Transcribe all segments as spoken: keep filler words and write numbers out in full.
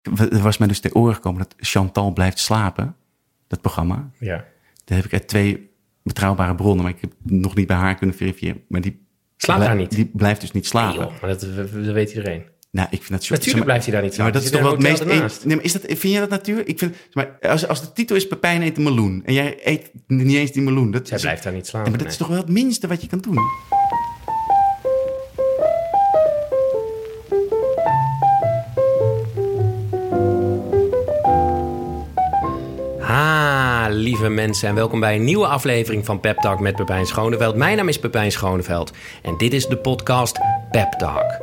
Er was mij dus ter oren gekomen dat Chantal blijft slapen. Dat programma. Ja. Daar heb ik uit twee betrouwbare bronnen, maar ik heb nog niet bij haar kunnen verifiëren. Maar die slaapt blij, daar niet? Die blijft dus niet slapen. Nee, joh, maar dat, dat weet iedereen. Nou, ik vind dat zo... Natuurlijk blijft hij daar niet slapen. Ja, maar dat is toch wel het meest... Nee, maar is dat, vind jij dat natuurlijk? Ik vind, maar als, als de titel is Pepijn eet een meloen en jij eet niet eens die meloen. Dat Zij is, blijft daar niet slapen. Ja, maar dat nee. is toch wel het minste wat je kan doen? Ha, lieve mensen en welkom bij een nieuwe aflevering van Pep Talk met Pepijn Schoneveld. Mijn naam is Pepijn Schoneveld en dit is de podcast Pep Talk.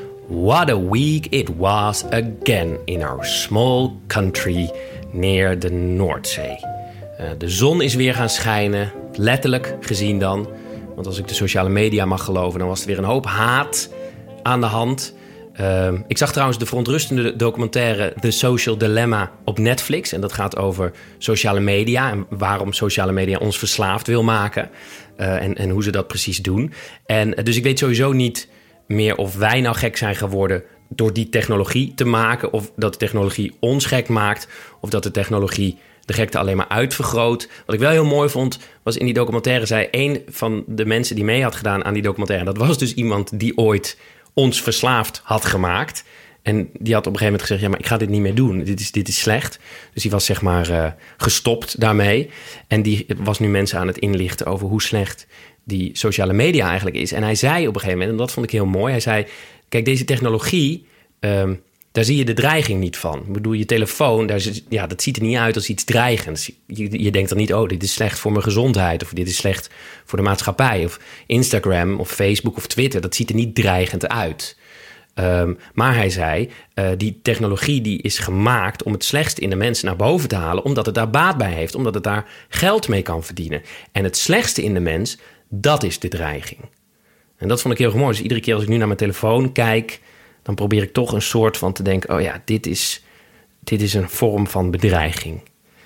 What a week it was again in our small country near the Noordzee. Uh, de zon is weer gaan schijnen, letterlijk gezien dan. Want als ik de sociale media mag geloven, dan was er weer een hoop haat aan de hand. Uh, ik zag trouwens de verontrustende documentaire The Social Dilemma op Netflix. En dat gaat over sociale media en waarom sociale media ons verslaafd wil maken. Uh, en, en hoe ze dat precies doen. En uh, dus ik weet sowieso niet meer of wij nou gek zijn geworden door die technologie te maken, of dat de technologie ons gek maakt, of dat de technologie de gekte alleen maar uitvergroot. Wat ik wel heel mooi vond, was in die documentaire zei een van de mensen die mee had gedaan aan die documentaire, dat was dus iemand die ooit ons verslaafd had gemaakt. En die had op een gegeven moment gezegd, ja, maar ik ga dit niet meer doen. Dit is, dit is slecht. Dus die was zeg maar uh, gestopt daarmee. En die was nu mensen aan het inlichten over hoe slecht die sociale media eigenlijk is. En hij zei op een gegeven moment, en dat vond ik heel mooi, hij zei, kijk, deze technologie, um, daar zie je de dreiging niet van. Ik bedoel, je telefoon, daar is, ja, dat ziet er niet uit als iets dreigends. Je, je denkt dan niet, oh, dit is slecht voor mijn gezondheid, of dit is slecht voor de maatschappij, of Instagram, of Facebook, of Twitter, dat ziet er niet dreigend uit. Um, maar hij zei, uh, die technologie die is gemaakt om het slechtste in de mensen naar boven te halen, omdat het daar baat bij heeft, omdat het daar geld mee kan verdienen. En het slechtste in de mens, dat is de dreiging. En dat vond ik heel mooi. Dus iedere keer als ik nu naar mijn telefoon kijk, dan probeer ik toch een soort van te denken, oh ja, dit is, dit is een vorm van bedreiging.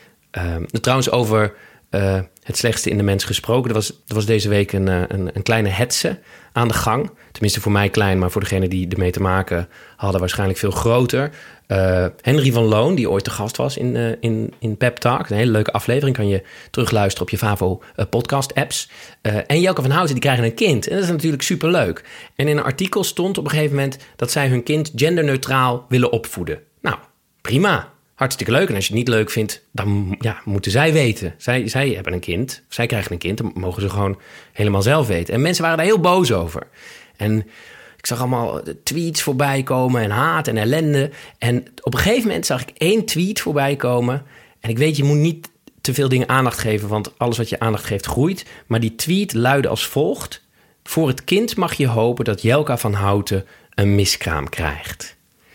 Um, trouwens, over uh, het slechtste in de mens gesproken. Er was, er was deze week een, een, een kleine hetze aan de gang. Tenminste voor mij klein, maar voor degenen die ermee te maken hadden waarschijnlijk veel groter. Uh, Henry van Loon, die ooit te gast was in, uh, in, in Pep Talk. Een hele leuke aflevering, kan je terugluisteren op je Favo uh, podcast apps. Uh, en Jelke van Houten, die krijgen een kind. En dat is natuurlijk superleuk. En in een artikel stond op een gegeven moment dat zij hun kind genderneutraal willen opvoeden. Nou, prima. Hartstikke leuk. En als je het niet leuk vindt, dan ja, moeten zij weten. Zij, zij hebben een kind, zij krijgen een kind, dan mogen ze gewoon helemaal zelf weten. En mensen waren daar heel boos over. En ik zag allemaal tweets voorbij komen en haat en ellende. En op een gegeven moment zag ik één tweet voorbij komen. En ik weet, je moet niet te veel dingen aandacht geven, want alles wat je aandacht geeft groeit. Maar die tweet luidde als volgt: voor het kind mag je hopen dat Jelka van Houten een miskraam krijgt.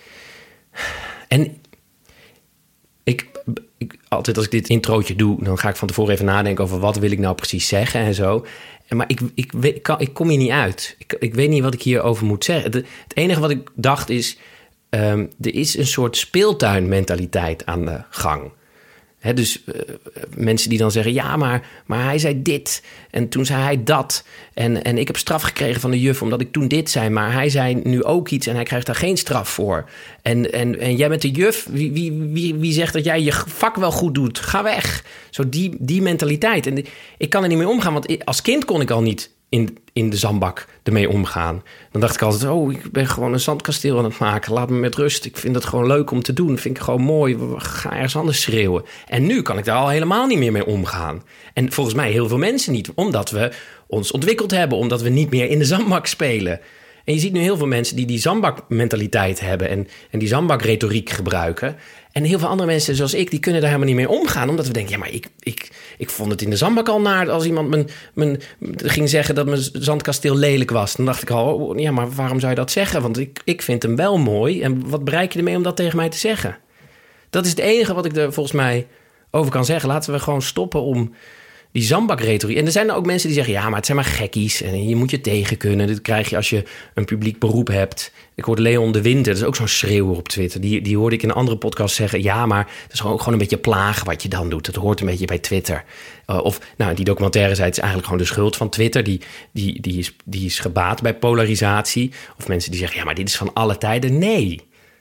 En ik, ik, altijd als ik dit introotje doe, dan ga ik van tevoren even nadenken over wat wil ik nou precies zeggen en zo. Maar ik, ik, ik, kan, ik kom hier niet uit. Ik, ik weet niet wat ik hierover moet zeggen. Het, het enige wat ik dacht is, um, er is een soort speeltuinmentaliteit aan de gang. He, dus uh, mensen die dan zeggen, ja, maar, maar hij zei dit en toen zei hij dat. En, en ik heb straf gekregen van de juf omdat ik toen dit zei. Maar hij zei nu ook iets en hij krijgt daar geen straf voor. En, en, en jij bent de juf, wie, wie, wie, wie zegt dat jij je vak wel goed doet? Ga weg. Zo die, die mentaliteit. En ik kan er niet mee omgaan, want als kind kon ik al niet in, in de zandbak ermee omgaan. Dan dacht ik altijd, oh, ik ben gewoon een zandkasteel aan het maken. Laat me met rust. Ik vind het gewoon leuk om te doen. Dat vind ik gewoon mooi. Ga ergens anders schreeuwen. En nu kan ik daar al helemaal niet meer mee omgaan. En volgens mij heel veel mensen niet. Omdat we ons ontwikkeld hebben. Omdat we niet meer in de zandbak spelen. En je ziet nu heel veel mensen die die zandbakmentaliteit hebben. En, en die zandbakretoriek gebruiken. En heel veel andere mensen zoals ik, die kunnen daar helemaal niet mee omgaan. Omdat we denken, ja, maar ik, ik, ik vond het in de zandbak al naar als iemand mijn, mijn, ging zeggen dat mijn zandkasteel lelijk was. Dan dacht ik al, oh, ja, maar waarom zou je dat zeggen? Want ik, ik vind hem wel mooi. En wat bereik je ermee om dat tegen mij te zeggen? Dat is het enige wat ik er volgens mij over kan zeggen. Laten we gewoon stoppen om die zandbakretoriek. En er zijn er ook mensen die zeggen, ja, maar het zijn maar gekkies. En je moet je tegen kunnen. Dat krijg je als je een publiek beroep hebt. Ik hoorde Leon de Winter, dat is ook zo'n schreeuwer op Twitter. Die, die hoorde ik in een andere podcast zeggen, ja, maar het is gewoon, gewoon een beetje plagen wat je dan doet. Dat hoort een beetje bij Twitter. Uh, of, nou, die documentaire zei, het is eigenlijk gewoon de schuld van Twitter. Die, die, die, is, die is gebaat bij polarisatie. Of mensen die zeggen, ja, maar dit is van alle tijden. Nee,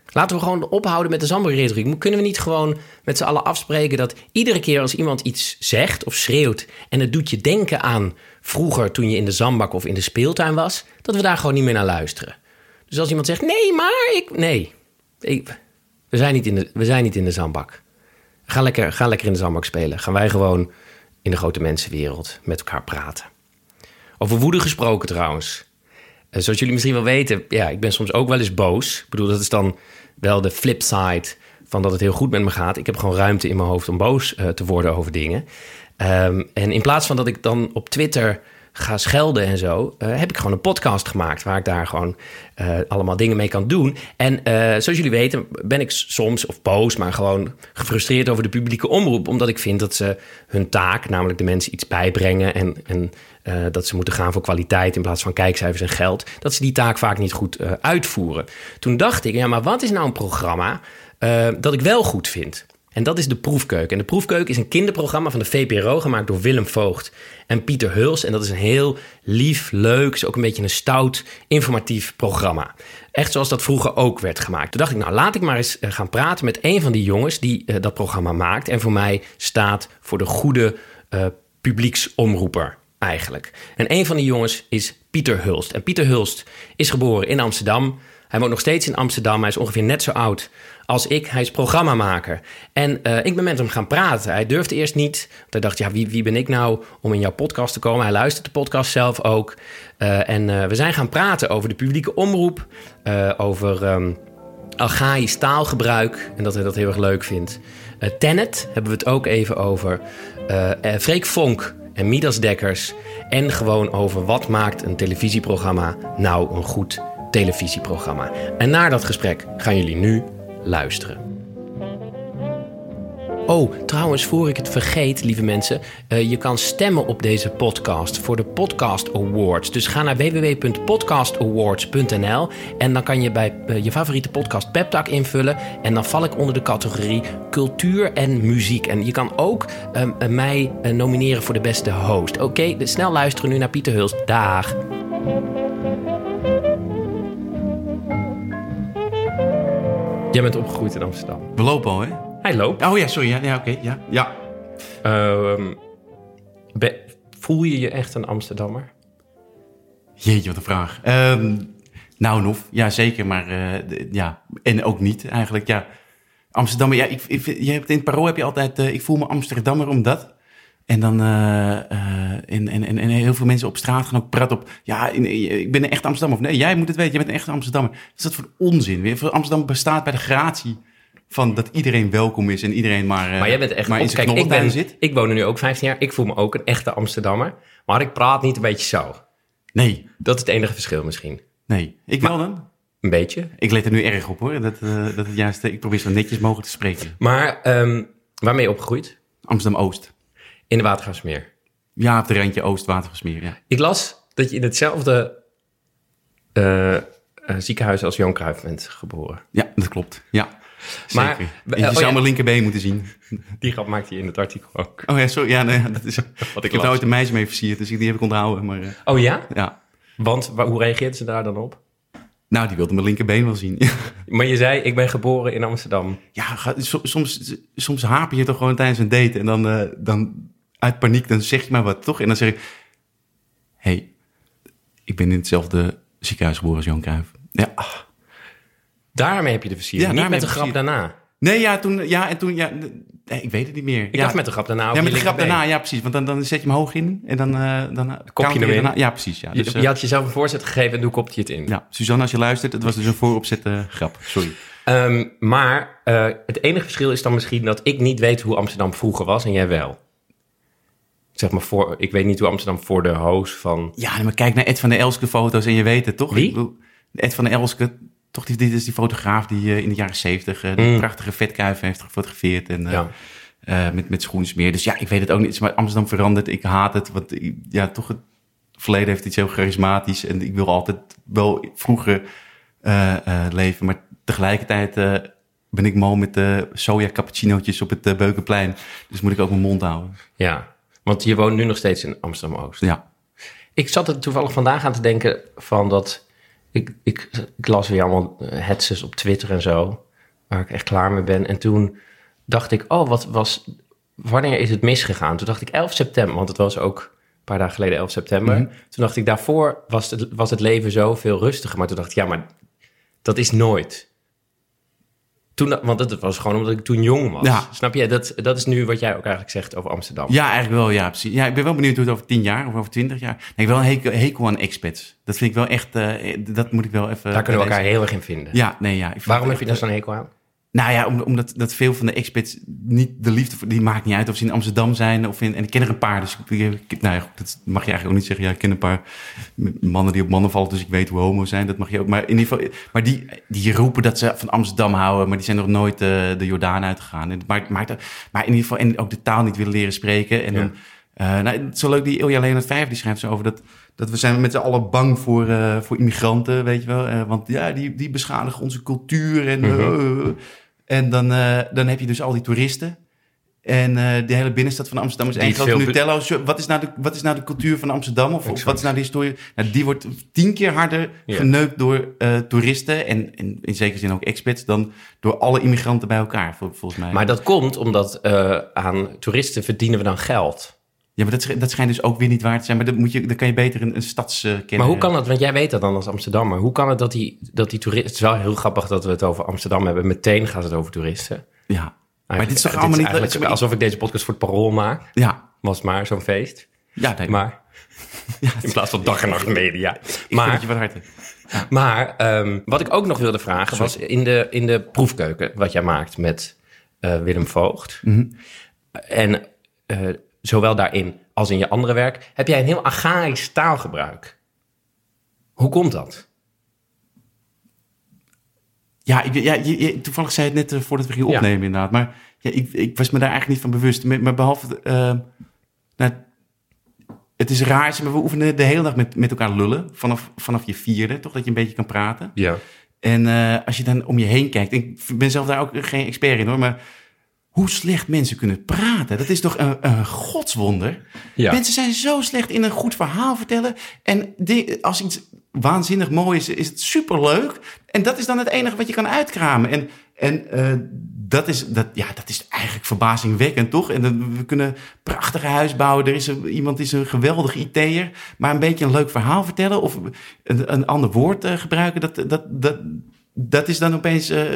Laten we gewoon ophouden met de zandbakretoriek. Kunnen we niet gewoon met z'n allen afspreken dat iedere keer als iemand iets zegt of schreeuwt en het doet je denken aan vroeger toen je in de zandbak of in de speeltuin was, dat we daar gewoon niet meer naar luisteren. Dus als iemand zegt, nee, maar ik... Nee, ik, we, zijn niet in de, we zijn niet in de zandbak. Ga lekker, ga lekker in de zandbak spelen. Gaan wij gewoon in de grote mensenwereld met elkaar praten. Over woede gesproken trouwens. Uh, zoals jullie misschien wel weten, ja, ik ben soms ook wel eens boos. Ik bedoel, dat is dan wel de flipside van dat het heel goed met me gaat. Ik heb gewoon ruimte in mijn hoofd om boos uh, te worden over dingen. Um, en in plaats van dat ik dan op Twitter ga schelden en zo, uh, heb ik gewoon een podcast gemaakt waar ik daar gewoon uh, allemaal dingen mee kan doen. En uh, zoals jullie weten ben ik soms, of boos, maar gewoon gefrustreerd over de publieke omroep, omdat ik vind dat ze hun taak, namelijk de mensen iets bijbrengen en, en uh, dat ze moeten gaan voor kwaliteit in plaats van kijkcijfers en geld, dat ze die taak vaak niet goed uh, uitvoeren. Toen dacht ik, ja, maar wat is nou een programma uh, dat ik wel goed vind? En dat is De Proefkeuken. En De Proefkeuken is een kinderprogramma van de V P R O, gemaakt door Willem Voogd en Pieter Huls. En dat is een heel lief, leuk, is ook een beetje een stout, informatief programma. Echt zoals dat vroeger ook werd gemaakt. Toen dacht ik, nou, laat ik maar eens gaan praten met een van die jongens die uh, dat programma maakt en voor mij staat voor de goede uh, publieksomroeper eigenlijk. En een van die jongens is Pieter Hulst. En Pieter Hulst is geboren in Amsterdam. Hij woont nog steeds in Amsterdam. Hij is ongeveer net zo oud als ik. Hij is programmamaker. En uh, ik ben met hem gaan praten. Hij durfde eerst niet. Want hij dacht, ja, wie, wie ben ik nou om in jouw podcast te komen? Hij luistert de podcast zelf ook. Uh, en uh, we zijn gaan praten over de publieke omroep. Uh, over um, archaïsch taalgebruik. En dat hij dat heel erg leuk vindt. Uh, Tenet hebben we het ook even over. Uh, uh, Freek Vonk en Midas Dekkers. En gewoon over wat maakt een televisieprogramma nou een goed televisieprogramma. En naar dat gesprek gaan jullie nu luisteren. Oh, trouwens, voor ik het vergeet, lieve mensen, uh, je kan stemmen op deze podcast voor de Podcast Awards. Dus ga naar w w w punt podcast awards punt n l en dan kan je bij uh, je favoriete podcast PepTalk invullen. En dan val ik onder de categorie cultuur en muziek. En je kan ook uh, uh, mij uh, nomineren voor de beste host. Oké, okay, dus snel luisteren nu naar Pieter Hulst. Dag. Jij bent opgegroeid in Amsterdam. We lopen al, hè? Hij loopt. Oh ja, sorry. Ja, ja oké. Okay, ja. ja. Uh, be, voel je je echt een Amsterdammer? Jeetje, wat een vraag. Um, nou, Nof. Ja, zeker. Maar uh, de, ja, en ook niet eigenlijk. Ja, Amsterdammer. Ja, ik, ik, je hebt in het Parool heb je altijd... Uh, ik voel me Amsterdammer omdat... En dan uh, uh, en, en, en heel veel mensen op straat gaan ook praten op... Ja, ik ben een echte Amsterdammer. Of nee, jij moet het weten, jij bent een echte Amsterdammer. Wat is dat voor onzin? Amsterdam bestaat bij de gratie van dat iedereen welkom is en iedereen maar, uh, maar, jij bent echt maar in zijn kijk, ik, ben, zit. Ik woon er nu ook vijftien jaar. Ik voel me ook een echte Amsterdammer. Maar ik praat niet een beetje zo. Nee. Dat is het enige verschil misschien. Nee, ik wel dan. Een beetje. Ik let er nu erg op hoor. Dat, uh, dat het juist, ik probeer zo netjes mogelijk te spreken. Maar um, waarmee je opgegroeid? Amsterdam-Oost. In de Watergraafsmeer? Ja, op de randje Oost-Watergraafsmeer, ja. Ik las dat je in hetzelfde uh, uh, ziekenhuis als Johan Cruijff bent geboren. Ja, dat klopt. Ja, maar, zeker. Uh, je oh, zou ja. mijn linkerbeen moeten zien. Die grap maakte je in het artikel ook. Oh ja, sorry. Ja, nee, dat is, Wat ik ik heb daar ooit een meisje mee versierd, dus die heb ik onthouden. Maar, uh, oh ja? Ja. Want hoe reageerde ze daar dan op? Nou, die wilde mijn linkerbeen wel zien. Maar je zei, ik ben geboren in Amsterdam. Ja, soms, soms haper je toch gewoon tijdens een date en dan... Uh, dan uit paniek, dan zeg je maar wat, toch? En dan zeg ik... Hé, hey, ik ben in hetzelfde ziekenhuis geboren als Johan Cruijff. Ja. Daarmee heb je de versiering, ja, niet met de grap daarna. Nee, ja, toen... Ja, en toen ja, nee, ik weet het niet meer. Ik ja, dacht met de grap daarna. Ja, met de grap daarna, ja, precies. Want dan, dan zet je hem hoog in en dan... Uh, dan kop je hem in. Ja, precies. Ja. Dus, je, je had jezelf een voorzet gegeven en toen kopte je het in. Ja, Suzanne, als je luistert, het was dus een vooropzette uh, grap. Sorry. Um, maar uh, het enige verschil is dan misschien dat ik niet weet hoe Amsterdam vroeger was en jij wel. Zeg maar voor, ik weet niet hoe Amsterdam voor de host van... Ja, maar kijk naar Ed van der Elske foto's en je weet het, toch? Wie? Ed van der Elske, toch, dit is die fotograaf die uh, in de jaren zeventig uh, de mm. prachtige vetkuiven heeft gefotografeerd. En, uh, ja. uh, met, met schoensmeer. Dus ja, ik weet het ook niet. Maar Amsterdam verandert, ik haat het. Want ja, toch het verleden heeft iets heel charismatisch. En ik wil altijd wel vroeger uh, uh, leven. Maar tegelijkertijd uh, ben ik mal met de uh, soja cappuccinootjes op het uh, Beukenplein. Dus moet ik ook mijn mond houden. Ja. Want je woont nu nog steeds in Amsterdam-Oost. Ja. Ik zat er toevallig vandaag aan te denken van dat... Ik, ik, ik las weer allemaal hetses op Twitter en zo. waar ik echt klaar mee ben. En toen dacht ik, oh, wat was... Wanneer is het misgegaan? Toen dacht ik elf september, want het was ook een paar dagen geleden elf september. Mm-hmm. Toen dacht ik, daarvoor was het, was het leven zo veel rustiger. Maar toen dacht ik, ja, maar dat is nooit. Toen, want het was gewoon omdat ik toen jong was. Ja. Snap je? Dat, dat is nu wat jij ook eigenlijk zegt over Amsterdam. Ja, eigenlijk wel, ja, precies. Ja, ik ben wel benieuwd hoe het over tien jaar of over twintig jaar... Nee, ik heb wel een hekel, hekel aan expats. Dat vind ik wel echt... Uh, dat moet ik wel even... Daar kunnen we elkaar heel erg in vinden. Ja, nee, ja. Waarom heb je daar zo'n hekel aan? Nou ja, omdat dat veel van de expats niet de liefde voor... Die maakt niet uit of ze in Amsterdam zijn of in... En ik ken er een paar, dus... Ik, nou ja, dat mag je eigenlijk ook niet zeggen. Ja, ik ken een paar mannen die op mannen vallen, dus ik weet hoe homo zijn. Dat mag je ook. Maar in ieder geval... Maar die, die roepen dat ze van Amsterdam houden, maar die zijn nog nooit uh, de Jordaan uitgegaan. En, maar, maar, maar in ieder geval... En ook de taal niet willen leren spreken. En ja. dan... Uh, nou, het is zo leuk, die Ilja Leonard Vijver, die schrijft zo over dat... Dat we zijn met z'n allen bang voor, uh, voor immigranten, weet je wel. Uh, want ja, die, die beschadigen onze cultuur en... Mm-hmm. Uh, En dan, uh, dan heb je dus al die toeristen. En uh, de hele binnenstad van Amsterdam is één grote Nutella. Wat is, nou de, wat is nou de cultuur van Amsterdam? Of, of wat is nou de historie? Nou, die wordt tien keer harder ja. geneukt door uh, toeristen. En, en in zekere zin ook expats. Dan door alle immigranten bij elkaar, volgens mij. Maar dat komt omdat uh, aan toeristen verdienen we dan geld. Ja, maar dat, dat schijnt dus ook weer niet waar te zijn. Maar dan, moet je, dan kan je beter een, een stadskenner... Uh, maar hoe kan het, want jij weet dat dan als Amsterdammer. Hoe kan het dat die, dat die toeristen... Het is wel heel grappig dat we het over Amsterdam hebben. Meteen gaat het over toeristen. Ja, maar dit is toch allemaal niet... Eigenlijk alsof ik deze podcast voor het Parool maak. Ja. Was maar zo'n feest. Ja, nee. Maar ja, in plaats van dag en nacht media. Maar, ik je wat harder. Ja. Maar um, wat ik ook nog wilde vragen was in de, in de proefkeuken... wat jij maakt met uh, Willem Voogd. Mm-hmm. En... Uh, zowel daarin als in je andere werk, heb jij een heel archaïsch taalgebruik. Hoe komt dat? Ja, ik, ja je, je, toevallig zei het net uh, voordat we gingen opnemen ja. inderdaad. Maar ja, ik, ik was me daar eigenlijk niet van bewust. Maar, maar behalve... Uh, nou, het is raar, maar we oefenen de hele dag met, met elkaar lullen. Vanaf, vanaf je vierde, toch? Dat je een beetje kan praten. Ja. En uh, als je dan om je heen kijkt... Ik ben zelf daar ook geen expert in hoor, maar... Hoe slecht mensen kunnen praten. Dat is toch een, een godswonder. Ja. Mensen zijn zo slecht in een goed verhaal vertellen. En die, als iets waanzinnig mooi is, is het superleuk. En dat is dan het enige wat je kan uitkramen. En, en uh, dat, is, dat, ja, dat is eigenlijk verbazingwekkend, toch? En dan, we kunnen prachtige huis bouwen. Er is een, iemand is een geweldig I T'er. Maar een beetje een leuk verhaal vertellen... of een, een ander woord uh, gebruiken... Dat, dat, dat, dat is dan opeens... Uh,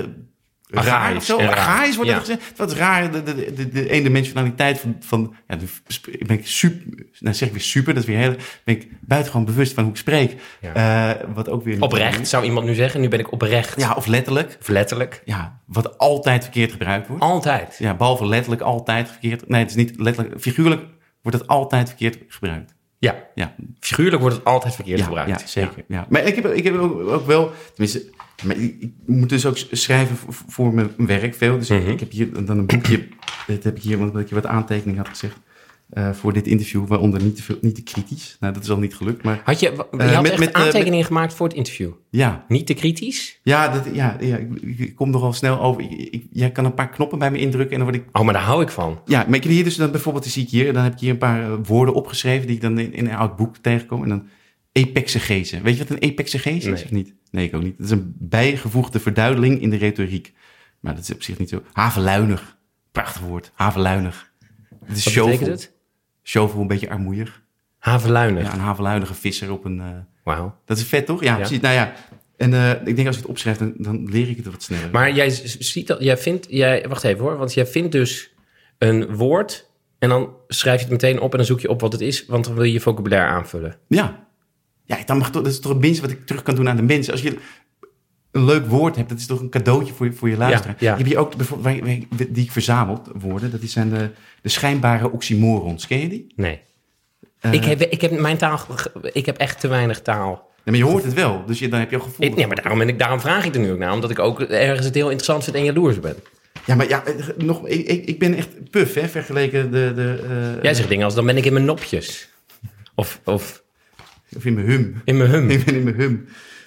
raar of zo. Archaïs wordt ja. er gezegd. Wat is raar. De, de, de, de eendimensionaliteit van... van ja, de, ben ik super... Nou zeg ik weer super. Dat is weer heel... Ben ik buitengewoon bewust van hoe ik spreek. Ja. Uh, wat ook weer... Oprecht, zou iemand nu zeggen. Nu ben ik oprecht. Ja, of letterlijk. Of letterlijk. Ja, wat altijd verkeerd gebruikt wordt. Altijd? Ja, behalve letterlijk altijd verkeerd. Nee, het is niet letterlijk. Figuurlijk wordt het altijd verkeerd gebruikt. Ja, ja. Figuurlijk wordt het altijd verkeerd ja, gebruikt. Ja, zeker. Ja. Ja. Maar ik heb, ik heb ook, ook wel... Tenminste... Maar ik, ik moet dus ook schrijven voor, voor mijn werk veel. Dus mm-hmm. ik heb hier dan een boekje. Dit heb ik hier, omdat ik je wat aantekeningen had gezegd. Uh, voor dit interview, waaronder niet te, veel, niet te kritisch. Nou, dat is al niet gelukt. Maar, had je, je uh, had met, echt met, aantekeningen uh, met, gemaakt voor het interview? Ja. Niet te kritisch? Ja, dat, ja, ja ik, ik kom nogal snel over. Ik, ik, jij kan een paar knoppen bij me indrukken en dan word ik... Oh, maar daar hou ik van. Ja, maar ik heb hier dus dan bijvoorbeeld, zie ik hier, dan heb ik hier een paar uh, woorden opgeschreven die ik dan in, in een oud boek tegenkom. En dan epexegese. Weet je wat een epexegese nee. is of niet? Nee, ik ook niet. Dat is een bijgevoegde verduidelijking in de retoriek. Maar dat is op zich niet zo. Haveluinig. Prachtig woord. Haveluinig. Het is wat betekent het? Shovel, een beetje armoeig. Haveluinig? Ja, een haveluinige visser op een... Uh... Wauw. Dat is vet, toch? Ja, ja. precies. Nou ja, en uh, ik denk als ik het opschrijf, dan, dan leer ik het wat sneller. Maar jij ziet dat... Jij vindt... Jij, wacht even hoor. Want jij vindt dus een woord... en dan schrijf je het meteen op en dan zoek je op wat het is... want dan wil je je vocabulaire aanvullen. Ja. Ja, dan mag toch, dat is toch het minste wat ik terug kan doen aan de mensen. Als je een leuk woord hebt, dat is toch een cadeautje voor je, voor je luisteraar. Ja, ja. Heb je ook bijvoorbeeld, die ik verzameld, woorden, dat zijn de, de schijnbare oxymorons. Ken je die? Nee. Uh, ik, heb, ik heb mijn taal, ik heb echt te weinig taal. Ja, maar je hoort het wel, dus je, dan heb je al gevoel. Ik, nee, maar daarom, ben ik, daarom vraag ik er nu ook naar, omdat ik ook ergens het heel interessant vind en jaloers ben. Ja, maar ja, nog, ik, ik ben echt puff, hè, vergeleken de... de uh, Jij zegt dingen als, dan ben ik in mijn nopjes. Of... of Of in mijn hum. In mijn hum. Ik ben in mijn hum.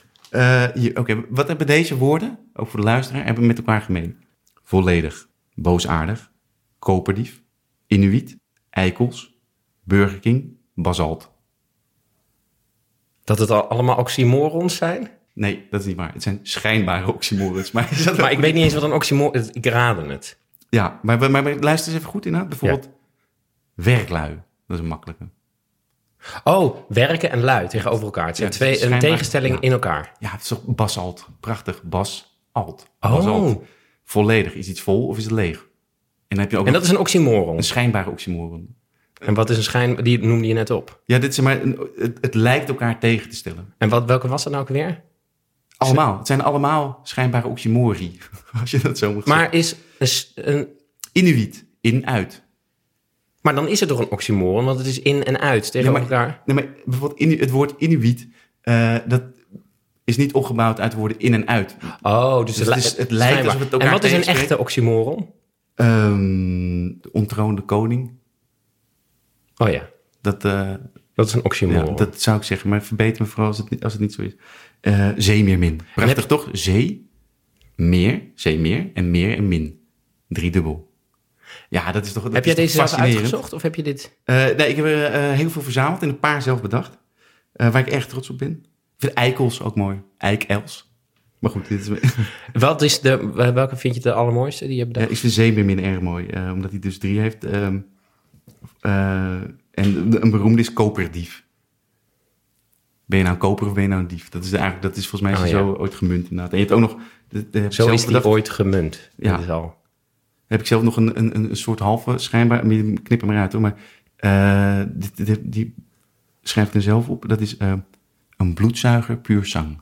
Uh, Oké, okay. Wat hebben deze woorden, ook voor de luisteraar, hebben met elkaar gemeen? Volledig, boosaardig, koperdief, inuit, eikels, Burger King, basalt. Dat het al allemaal oxymorons zijn? Nee, dat is niet waar. Het zijn schijnbare oxymorons. Maar, is dat Maar ik weet niet eens wat een oxymoron is. Ik raadde het. Ja, maar, maar, maar luister eens even goed inderdaad. Bijvoorbeeld ja. werklui. Dat is een makkelijke. Oh, werken en lui tegenover elkaar. Het zijn Ja, twee, schijnbaar, een tegenstelling ja. in elkaar. Ja, het is toch basalt. Prachtig. Basalt. Oh. Basalt. Volledig. Is iets vol of is het leeg? En, dan heb je ook En dat is een oxymoron. een schijnbare oxymoron. En wat is een schijn... Die noemde je net op. Ja, dit is maar een, het, het lijkt elkaar tegen te stellen. En wat, welke was dat nou ook weer? Allemaal. Het zijn allemaal schijnbare oxymori. Als je dat zo moet zeggen. Maar is een, s- een... Inuit. In, uit. Maar dan is het toch een oxymoron? Want het is in en uit tegenover Ja, maar- elkaar. Nee, maar bijvoorbeeld inu, het woord Inuit, uh, dat is niet opgebouwd uit de woorden in en uit. Oh, dus, Dus het, het, li- is, het lijkt schijnbaar. alsof het elkaar En wat is een tegenspreekt. echte oxymoron? Um, de ontroonde koning. Oh ja, Dat, uh, dat is een oxymoron. ja, dat zou ik zeggen, maar verbeter me vooral als het, niet- als het niet zo is. Uh, zeemeermin. Prachtig heb- toch? Zee, meer, zeemeer en meer en min. Driedubbel. Ja, dat is toch dat heb is jij toch deze zelf fascinerend? uitgezocht of heb je dit... Uh, nee, ik heb er uh, heel veel verzameld en een paar zelf bedacht. Uh, waar ik erg trots op ben. Ik vind eikels ook mooi. Eikels. Maar goed, dit is... Wat is de, welke vind je de allermooiste die je hebt Ja, bedacht? ik vind zeemeermin erg mooi. Uh, omdat hij dus drie heeft. Um, uh, en de- een beroemde is koperdief. Ben je nou een koper of ben je nou een dief? Dat is, eigenlijk, dat is volgens mij Oh, zo ja. ooit gemunt inderdaad. En je hebt ook nog... De, de, heb ik Zo zelf is die bedacht- ooit gemunt. Ja. Dat is al. heb ik zelf nog een, een, een soort halve schijnbaar... Ik knip hem eruit hoor, maar... Uh, dit, dit, die schrijf ik er zelf op. Dat is uh, een bloedzuiger puur zang.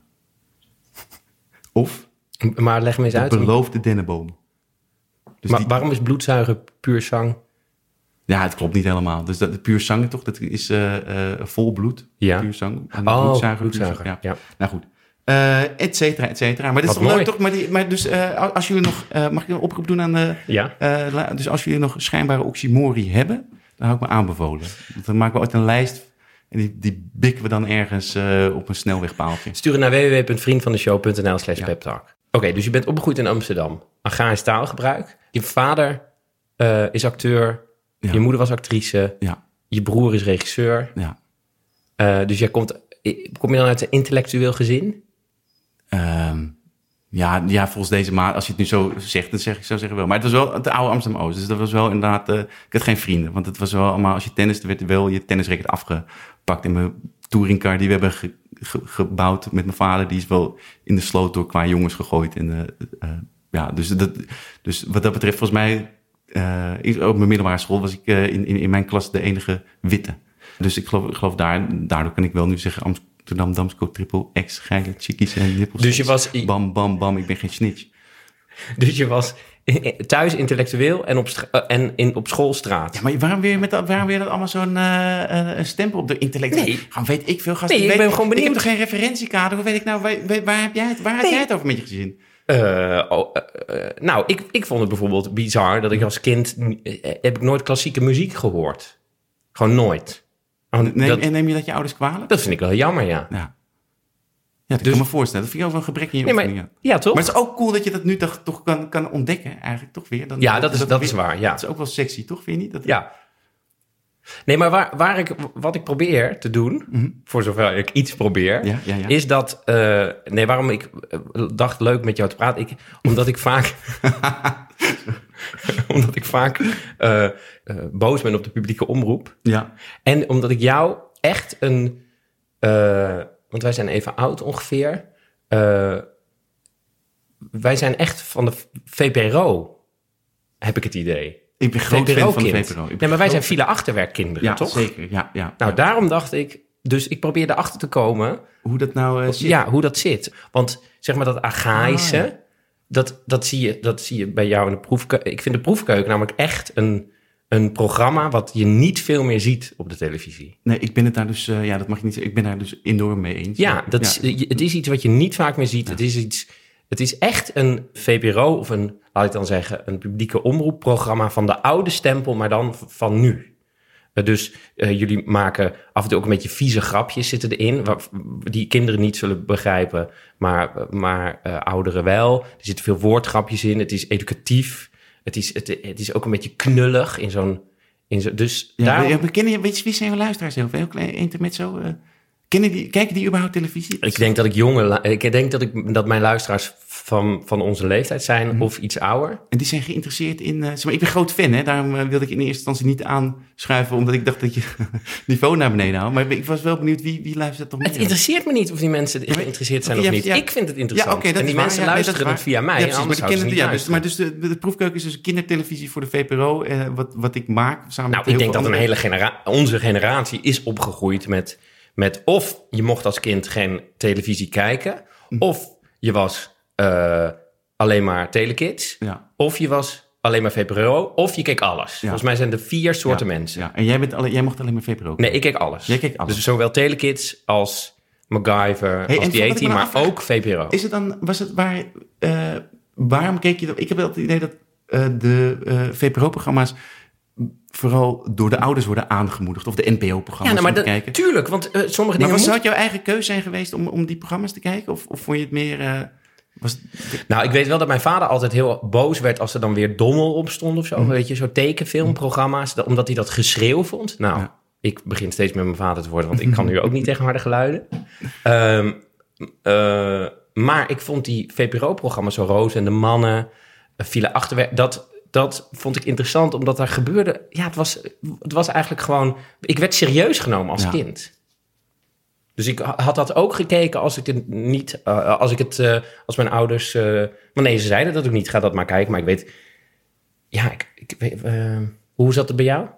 Of Maar leg me eens de uit. beloofde dennenboom. Dus maar die- waarom is bloedzuigen puur zang? Ja, het klopt niet helemaal. Dus dat puur zang toch, dat is uh, uh, vol bloed. Ja. Puur zang. En Oh, bloedzuiger, bloedzuiger, puur zang, ja. Nou goed. Uh, et cetera, et cetera. Maar dit is Wat toch mooi. leuk, toch? Maar, die, maar dus uh, als jullie nog... Uh, mag ik een oproep doen aan de... Ja. Uh, la- dus als jullie nog schijnbare oxymori hebben... dan hou ik me aanbevolen. Want dan maken we ooit een lijst... en die, die bikken we dan ergens uh, op een snelwegpaaltje. Stuur het naar w w w punt vriendvandeshow.nl slash Ja. peptalk. Oké, dus je bent opgegroeid in Amsterdam. Agrarisch taalgebruik. Je vader uh, is acteur. Ja. Je moeder was actrice. Ja, Je broer is regisseur. ja. Uh, dus jij komt... Kom je dan uit een intellectueel gezin? Um, ja, ja, volgens deze maat, als je het nu zo zegt, dan zeg ik zo zeggen wel. Maar het was wel het oude Amsterdam-Oost. Dus dat was wel inderdaad... Uh, ik had geen vrienden. Want het was wel allemaal... Als je tennis, werd wel je tennisracket afgepakt. En mijn touringcar die we hebben ge, ge, gebouwd met mijn vader... die is wel in de sloot door qua jongens gegooid. En, uh, uh, ja, dus, dat, dus wat dat betreft, volgens mij... Uh, op mijn middelbare school was ik uh, in, in, in mijn klas de enige witte. Dus ik geloof, ik geloof daar, daardoor kan ik wel nu zeggen... Amsterdam, Damsko, triple X, geile chickies en nippels. Dus je was... Bam, bam, bam, ik ben geen snitch. Dus je was thuis intellectueel en op, stra- en in, op schoolstraat. Ja, maar waarom weer, met dat, waarom weer dat allemaal zo'n uh, uh, een stempel op de intellect? Nee. Gewoon weet ik veel, gasten. Nee, ik weet, ben gewoon benieuwd. Ik heb toch geen referentiekader? Hoe weet ik nou, waar, waar heb jij het, waar heb Nee. jij het over met je gezin? Uh, oh, uh, uh, nou, ik, ik vond het bijvoorbeeld bizar dat ik als kind... Uh, heb ik nooit klassieke muziek gehoord. Gewoon nooit. Oh, Neem, dat, en neem je dat je ouders kwalijk? dat vind ik wel jammer, ja. Ja, ja dat Dus- kan me voorstellen. Dat vind ik ook wel een gebrek in je Nee, maar, oefeningen. ja, toch? Maar het is ook cool dat je dat nu toch, toch kan, kan ontdekken, eigenlijk, toch weer? Dan, ja, dat is, dat weer- is waar, ja. Dat is ook wel sexy, toch? Vind je niet? Dat, Ja. Nee, maar waar, waar ik, wat ik probeer te doen, Mm-hmm. voor zover ik iets probeer, Ja, ja, ja. is dat... Uh, nee, waarom ik uh, dacht leuk met jou te praten, ik, omdat ik vaak... omdat ik vaak uh, uh, boos ben op de publieke omroep. Ja. En omdat ik jou echt een... Uh, want wij zijn even oud ongeveer. Uh, wij zijn echt van de V P R O, heb ik het idee. Ik ben groot fan van de V P R O-kind. V P R O. Ik ben Nee, maar wij zijn groot- file achterwerkkinderen, Ja, toch? zeker. Ja, ja. Nou, daarom dacht ik... Dus ik probeerde achter te komen... Hoe dat nou uh, zit. Ja, hoe dat zit. Want zeg maar dat archaïsche... Ah, ja. dat, dat, zie je, dat zie je bij jou in de proefkeuken. Ik vind de proefkeuken namelijk echt een, een programma... wat je niet veel meer ziet op de televisie. Nee, ik ben het daar dus... Uh, ja, dat mag je niet zeggen. Ik ben daar dus enorm mee eens. Ja, dat Is, het is iets wat je niet vaak meer ziet. Ja. Het is iets... Het is echt een V P R O of een, laat ik dan zeggen... een publieke omroepprogramma van de oude stempel... maar dan v- van nu. Uh, dus uh, jullie maken af en toe ook een beetje vieze grapjes zitten erin... Waar, die kinderen niet zullen begrijpen, maar, maar uh, ouderen wel. Er zitten veel woordgrapjes in, het is educatief. Het is, het, het is ook een beetje knullig in zo'n... In zo, dus Ja, daarom... ja, we kennen, weet je, wie zijn we luisteraars heel veel? Klein intermezzo. Uh, Kennen die, kijken die überhaupt televisie? Ik denk dat ik jonge, ik denk dat ik dat mijn luisteraars van, van onze leeftijd zijn mm-hmm. of iets ouder. En die zijn geïnteresseerd in. Uh, zeg maar, ik ben groot fan, hè? Daarom uh, wilde ik in eerste instantie niet aanschuiven, omdat ik dacht dat je niveau naar beneden houdt. Maar ik was wel benieuwd wie, wie luistert toch meer. Het interesseert me niet of die mensen ja, geïnteresseerd zijn okay, of niet. Ja, ik vind het interessant. Ja, okay, dat en die mensen waar, ja, luisteren nee, het via mij. Ja, precies, maar, die kennen, ja, dus, maar dus de, de proefkeuken is dus kindertelevisie voor de V P R O, uh, wat, wat ik maak. Samen nou, met ik denk dat andere... een hele genera- onze generatie is opgegroeid met. Met of je mocht als kind geen televisie kijken, of je was uh, alleen maar Telekids, ja. of je was alleen maar V P R O, of je keek alles. Ja. Volgens mij zijn er vier soorten ja. mensen. Ja. En jij, bent alle, jij mocht alleen maar V P R O kijken? Nee, ik keek alles. Jij keek alles. Dus zowel Telekids als MacGyver, hey, als die A-team, maar afvraag, ook V P R O. Is het dan, was het waar, uh, waarom keek je dat? Ik heb wel het idee dat uh, de uh, V P R O-programma's vooral door de ouders worden aangemoedigd. Of de N P O-programma's ja, nou, maar te de, kijken. Tuurlijk, want uh, sommige maar dingen... Maar zou moet... het jouw eigen keuze zijn geweest om, om die programma's te kijken? Of, of vond je het meer... Uh, was het... Nou, ik weet wel dat mijn vader altijd heel boos werd als er dan weer Dommel op stond of zo. Mm. Weet je, zo tekenfilmprogramma's. Mm. Omdat hij dat geschreeuw vond. Nou, ja. Ik begin steeds met mijn vader te worden, want ik kan nu ook niet tegen harde geluiden. Um, uh, maar ik vond die V P R O-programma's, zo Roos en de Mannen, uh, File Achterwerk, dat... Dat vond ik interessant, omdat daar gebeurde... Ja, het was, het was eigenlijk gewoon... Ik werd serieus genomen als ja. kind. Dus ik had dat ook gekeken als ik het niet... Uh, als ik het... Uh, als mijn ouders... Uh, maar nee, ze zeiden dat ook niet. Ga dat maar kijken. Maar ik weet... Ja, ik, ik weet... Uh, hoe zat het bij jou?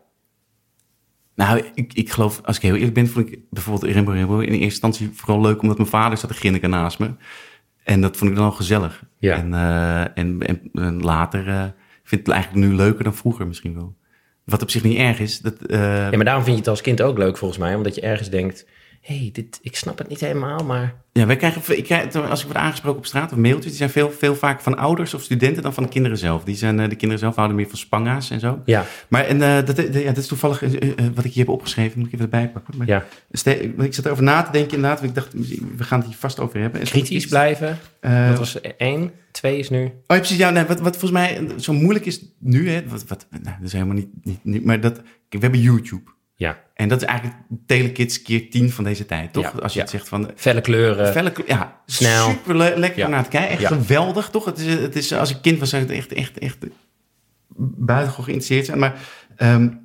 Nou, ik, ik geloof... Als ik heel eerlijk ben, vond ik bijvoorbeeld Rimbo Rimbo in eerste instantie vooral leuk, omdat mijn vader zat te grinniken naast me. En dat vond ik dan al gezellig. Ja. En, uh, en, en, en later... Uh, Ik vind het eigenlijk nu leuker dan vroeger misschien wel. Wat op zich niet erg is. Dat, uh... Ja, maar daarom vind je het als kind ook leuk volgens mij. Omdat je ergens denkt... Hé, hey, dit, ik snap het niet helemaal, maar... Ja, wij krijgen, ik krijg, als ik word aangesproken op straat of mailtjes... die zijn veel, veel vaak van ouders of studenten dan van de kinderen zelf. Die zijn, uh, de kinderen zelf houden meer van spanga's en zo. Ja. Maar en, uh, dat, de, ja, dat is toevallig uh, uh, wat ik hier heb opgeschreven. Moet ik even erbij pakken. Maar, ja. Ste- ik zat erover na te denken inderdaad. Want ik dacht, we gaan het hier vast over hebben. Kritisch blijven. Uh, dat was één. Twee is nu... Oh ja, precies. Ja, nee, wat, wat volgens mij zo moeilijk is nu... Hè, wat, wat, nou, dat is helemaal niet... niet, niet maar dat, we hebben YouTube... Ja. En dat is eigenlijk Telekids keer tien van deze tijd, toch? Ja, Als je ja. het zegt van... Felle kleuren. Felle kleuren, ja. Snel. Super le- lekker ja. om naar te kijken. Echt ja. geweldig, toch? Het is, het is, als ik kind was, zou ik het echt, echt, echt buitengewoon geïnteresseerd zijn. Maar, um,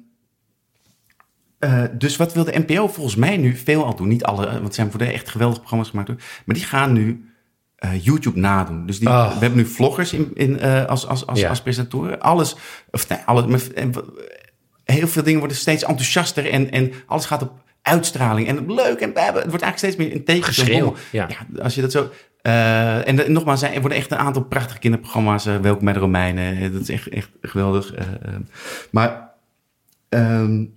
uh, dus wat wil de N P O volgens mij nu veel al doen? Niet alle, want het zijn voor de echt geweldige programma's gemaakt. Hoor. Maar die gaan nu uh, YouTube nadoen. Dus die, oh. we hebben nu vloggers in, in, uh, als, als, als, ja. als presentatoren. Alles, of nee, alles... En, heel veel dingen worden steeds enthousiaster en, en alles gaat op uitstraling. En leuk en het wordt eigenlijk steeds meer een tegengeschreeuw. Ja. Ja, als je dat zo... Uh, en de, nogmaals, er worden echt een aantal prachtige kinderprogramma's. Uh, Welkom bij de Romeinen. Dat is echt, echt geweldig. Uh, uh, maar um,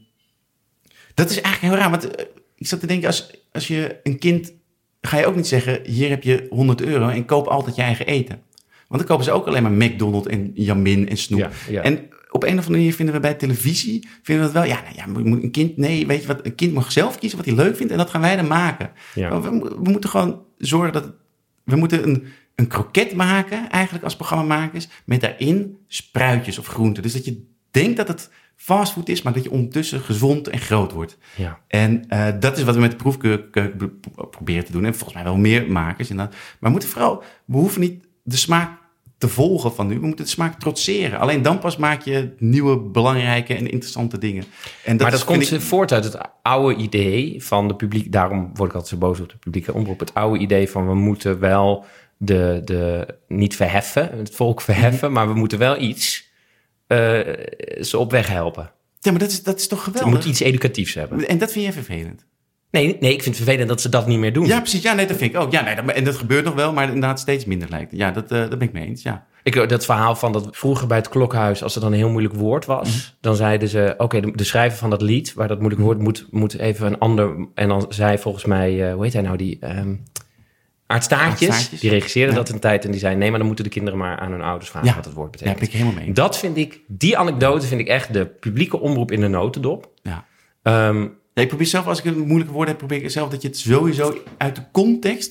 dat is eigenlijk heel raar. Want uh, ik zat te denken, als, als je een kind... ga je ook niet zeggen, hier heb je honderd euro... en koop altijd je eigen eten. Want dan kopen ze ook alleen maar McDonald's en Jamin en Snoep. Ja, ja. En op een of andere manier vinden we bij televisie... vinden we dat wel, ja, nou ja, moet een kind... nee, weet je wat, een kind mag zelf kiezen wat hij leuk vindt... en dat gaan wij dan maken. Ja. We, we moeten gewoon zorgen dat... we moeten een, een kroket maken, eigenlijk als programmamakers... met daarin spruitjes of groenten. Dus dat je denkt dat het fastfood is... maar dat je ondertussen gezond en groot wordt. Ja. En uh, dat is wat we met de proefkeuken proberen te doen. En volgens mij wel meer makers inderdaad. Maar we moeten vooral... we hoeven niet de smaak... te volgen van nu. We moeten de smaak trotseren. Alleen dan pas maak je nieuwe, belangrijke en interessante dingen. En dat maar dat is, komt ik... voort uit het oude idee van de publiek... daarom word ik altijd zo boos op de publieke omroep... het oude idee van we moeten wel de, de niet verheffen... het volk verheffen, mm-hmm. maar we moeten wel iets... Uh, ze op weg helpen. Ja, maar dat is, dat is toch geweldig? Ze moeten iets educatiefs hebben. En dat vind jij vervelend? Nee, nee, ik vind het vervelend dat ze dat niet meer doen. Ja, precies. Ja, nee, dat vind ik ook. Ja, nee, dat, en dat gebeurt nog wel, maar inderdaad steeds minder lijkt. Ja, dat, uh, dat ben ik mee eens, ja. Ik, dat verhaal van dat vroeger bij het klokhuis... als er dan een heel moeilijk woord was... Mm-hmm. dan zeiden ze... oké, okay, de, de schrijver van dat lied... waar dat moeilijk woord moet, moet even een ander... en dan zei volgens mij... Uh, hoe heet hij nou? Die um, Aart Staartjes, Aart die regisseerde ja. dat een tijd... en die zei... nee, maar dan moeten de kinderen maar aan hun ouders vragen... ja. wat het woord betekent. Ja, ben ik helemaal mee. Dat vind ik... die anekdote vind ik echt... de publieke omroep in de notendop. Ja. Um, Ja, ik probeer zelf, als ik een moeilijke woord heb, probeer ik zelf dat je het sowieso uit de context,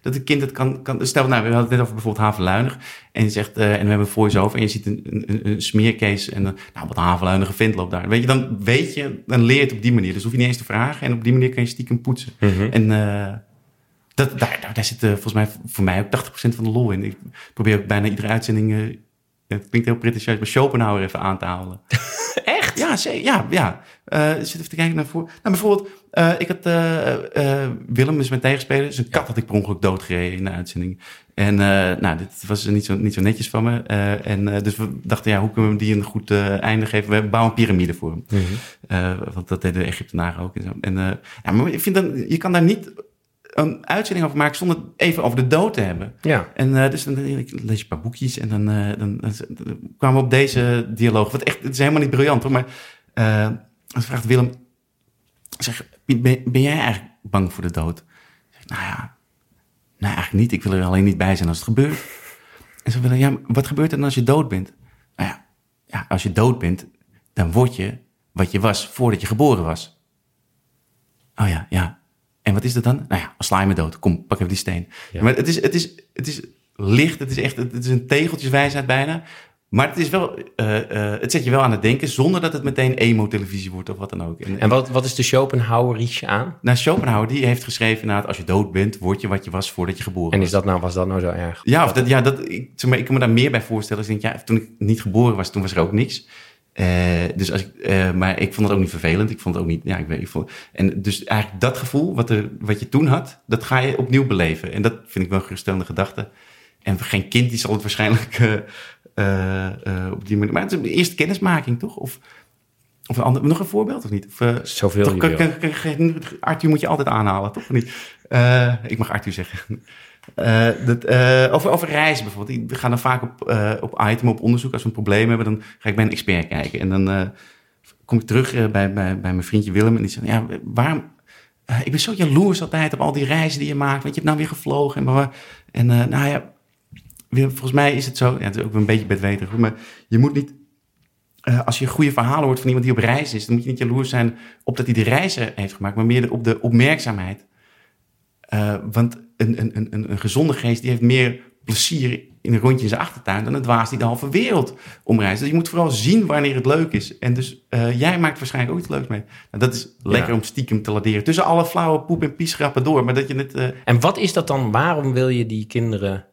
Dat een kind het kan... kan stel, nou, we hadden het net over bijvoorbeeld Haveluinig. En je zegt, uh, en we hebben een voice-over en je ziet een, een, een smeercase. En dan, nou, wat een Haveluinige vent loopt daar. Weet je, dan weet je, dan leer je het op die manier. Dus hoef je niet eens te vragen. En op die manier kan je stiekem poetsen. Mm-hmm. En uh, dat, daar, daar, daar zit uh, volgens mij voor mij ook tachtig procent van de lol in. Ik probeer ook bijna iedere uitzending... Uh, het klinkt heel pretentieus, maar Schopenhauer even aan te halen. Echt? Ja, zeker. Ja, ja. Uh, zit even te kijken naar voor. Nou, bijvoorbeeld, uh, ik had uh, uh, Willem, dus mijn tegenspeler, zijn kat had ik per ongeluk doodgereden in de uitzending. En uh, nou, dit was niet zo, niet zo netjes van me. Uh, en uh, dus we dachten, ja, hoe kunnen we die een goed uh, einde geven? We bouwen een piramide voor hem. Mm-hmm. Uh, want dat deden de Egyptenaren ook. En zo. En, uh, ja, maar ik vind dan, je kan daar niet een uitzending over maken zonder even over de dood te hebben. Ja. En uh, dus dan lees je een paar boekjes en dan, uh, dan, dan, dan kwamen we op deze dialoog. Wat echt, het is helemaal niet briljant hoor, maar uh, dan vraagt Willem, zeg, ben, ben jij eigenlijk bang voor de dood? Ik zeg, nou ja, nou eigenlijk niet. Ik wil er alleen niet bij zijn als het gebeurt. En ze willen, ja, wat gebeurt er dan als je dood bent? Nou ja, ja, als je dood bent, dan word je wat je was voordat je geboren was. Oh ja, ja. En wat is dat dan? Nou ja, als sla je me dood. Kom, pak even die steen. Ja. Maar het is, het, is, het is licht, het is echt, het is een tegeltjeswijsheid bijna. Maar het is wel, uh, uh, het zet je wel aan het denken, zonder dat het meteen emo-televisie wordt of wat dan ook. En, en wat, wat is de Schopenhauer-rietje aan? Nou, Schopenhauer, die heeft geschreven inderdaad, als je dood bent, word je wat je was voordat je geboren was. En is dat nou, was dat nou zo erg? Ja, of dat, ja dat, ik, zeg maar, ik kan me daar meer bij voorstellen. Dus ik denk, ja, toen ik niet geboren was, toen was er ook niks. Uh, dus als ik, uh, maar ik vond het ook niet vervelend. Ik vond het ook niet, ja, ik weet, ik vond, en dus eigenlijk dat gevoel wat, er, wat je toen had, dat ga je opnieuw beleven. En dat vind ik wel een geruststellende gedachte. En geen kind die zal het waarschijnlijk uh, uh, uh, op die manier. Maar het is een eerste kennismaking, toch? Of, of een ander, nog een voorbeeld of niet? Of, uh, Zoveel toch, je kan, wil. Kan, kan, Arthur moet je altijd aanhalen, toch? Of niet? Uh, ik mag Arthur zeggen. Uh, dat, uh, over, over reizen bijvoorbeeld. We gaan dan vaak op, uh, op item, op onderzoek. Als we een probleem hebben, dan ga ik bij een expert kijken. En dan uh, kom ik terug uh, bij, bij, bij mijn vriendje Willem. En die zegt, ja, waarom... Uh, ik ben zo jaloers altijd op al die reizen die je maakt. Want je hebt nou weer gevlogen. En, en uh, nou ja, volgens mij is het zo... Ja, het is ook een beetje bedweterig. Maar je moet niet... Uh, als je goede verhalen hoort van iemand die op reis is... dan moet je niet jaloers zijn op dat hij de reizen heeft gemaakt. Maar meer op de opmerkzaamheid. Uh, want een, een, een, een gezonde geest die heeft meer plezier in een rondje in zijn achtertuin dan een dwaas die de halve wereld omreist. Dus je moet vooral zien wanneer het leuk is. En dus uh, jij maakt waarschijnlijk ook iets leuks mee. Nou, dat is lekker ja. om stiekem te laderen. Tussen alle flauwe poep- en piesgrappen door. Maar dat je het, uh... En wat is dat dan? Waarom wil je die kinderen...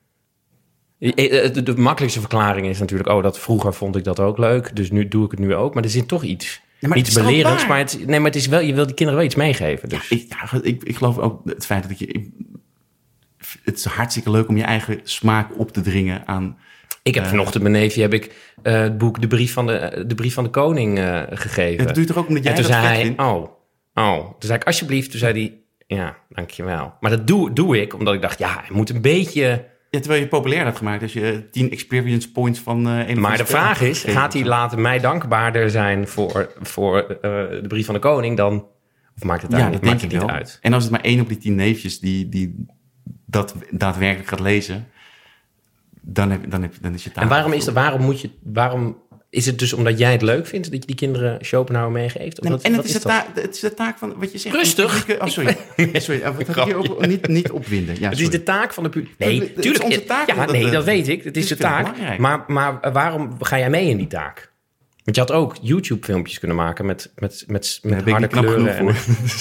De, de makkelijkste verklaring is natuurlijk... oh, dat vroeger vond ik dat ook leuk, dus nu doe ik het nu ook. Maar er zit toch iets... Ja, maar iets belerends, maar, het, nee, maar het is wel, je wil die kinderen wel iets meegeven. Dus. Ja, ik, ja, ik, ik geloof ook het feit dat je... Ik, het is hartstikke leuk om je eigen smaak op te dringen aan... Ik heb uh, vanochtend mijn neefje heb ik uh, het boek De Brief van de, de, brief van de Koning uh, gegeven. Ja, dat doe je toch ook omdat jij en toen dat zei hij, vindt? oh, oh. Toen zei ik alsjeblieft, toen zei hij, ja, dankjewel. Maar dat doe, doe ik, omdat ik dacht, ja, hij moet een beetje... Ja, terwijl je het populair had gemaakt. Als je tien experience points van... Uh, een maar de vraag is, gaat hij later mij dankbaarder zijn voor, voor uh, de Brief van de Koning dan... Of maakt het daar ja, niet, dat denk maakt ik het wel. niet uit? En als het maar één op die tien neefjes die, die dat daadwerkelijk gaat lezen... Dan, heb, dan, heb, dan is je taak... En waarom is dat? Waarom moet je... Waarom... Is het dus omdat jij het leuk vindt dat je die kinderen Schopenhauer meegeeft? Of nee, wat, en het wat is, is de taak, het is de taak van wat je zegt. Rustig. Oh, sorry. sorry. Wat had je op, niet, niet opwinden. Ja, het is de taak van de publiek. Nee, het, het tuurlijk. Is onze taak, ja, dat, nee, dat weet ik. Het is de taak. Maar, maar waarom ga jij mee in die taak? Want je had ook YouTube-filmpjes kunnen maken met, met, met, met nee, harde kleuren. En...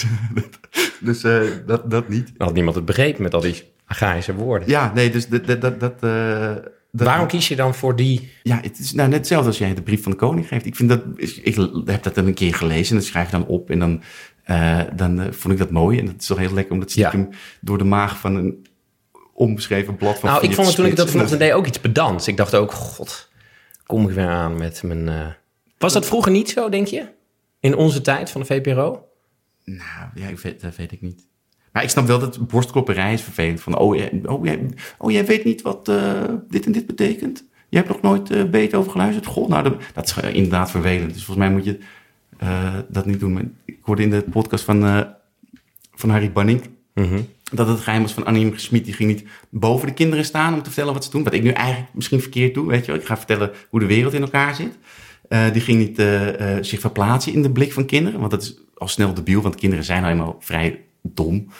dus uh, dat, dat niet. Dan had niemand het begrepen met al die archaïsche woorden. Ja, nee, dus dat... dat, dat uh, Dat, Waarom kies je dan voor die... Ja, het is nou net hetzelfde als jij de Brief van de Koning geeft. Ik vind dat... Ik heb dat dan een keer gelezen en dat schrijf je dan op. En dan, uh, dan uh, vond ik dat mooi. En dat is toch heel lekker om dat stiekem ja. door de maag van een onbeschreven blad van... Nou, ik vond het toen ik dat vanochtend deed ook iets pedants. Ik dacht ook, god, kom ik weer aan met mijn... Uh... Was dat vroeger niet zo, denk je? In onze tijd van de V P R O? Nou, ja, ik weet, dat weet ik niet. Maar ik snap wel dat borstklopperij is vervelend. Van, oh, jij, oh, jij, oh, jij weet niet wat uh, dit en dit betekent? Jij hebt nog nooit uh, Beethoven geluisterd? God, nou, dat, dat is uh, inderdaad vervelend. Dus volgens mij moet je uh, dat niet doen. Maar ik hoorde in de podcast van, uh, van Harry Banning... Mm-hmm. dat het geheim was van Annie Smit. Die ging niet boven de kinderen staan om te vertellen wat ze doen. Wat ik nu eigenlijk misschien verkeerd doe, weet je wel. Ik ga vertellen hoe de wereld in elkaar zit. Uh, die ging niet uh, uh, zich verplaatsen in de blik van kinderen. Want dat is al snel debiel, want kinderen zijn nou eenmaal vrij... dom.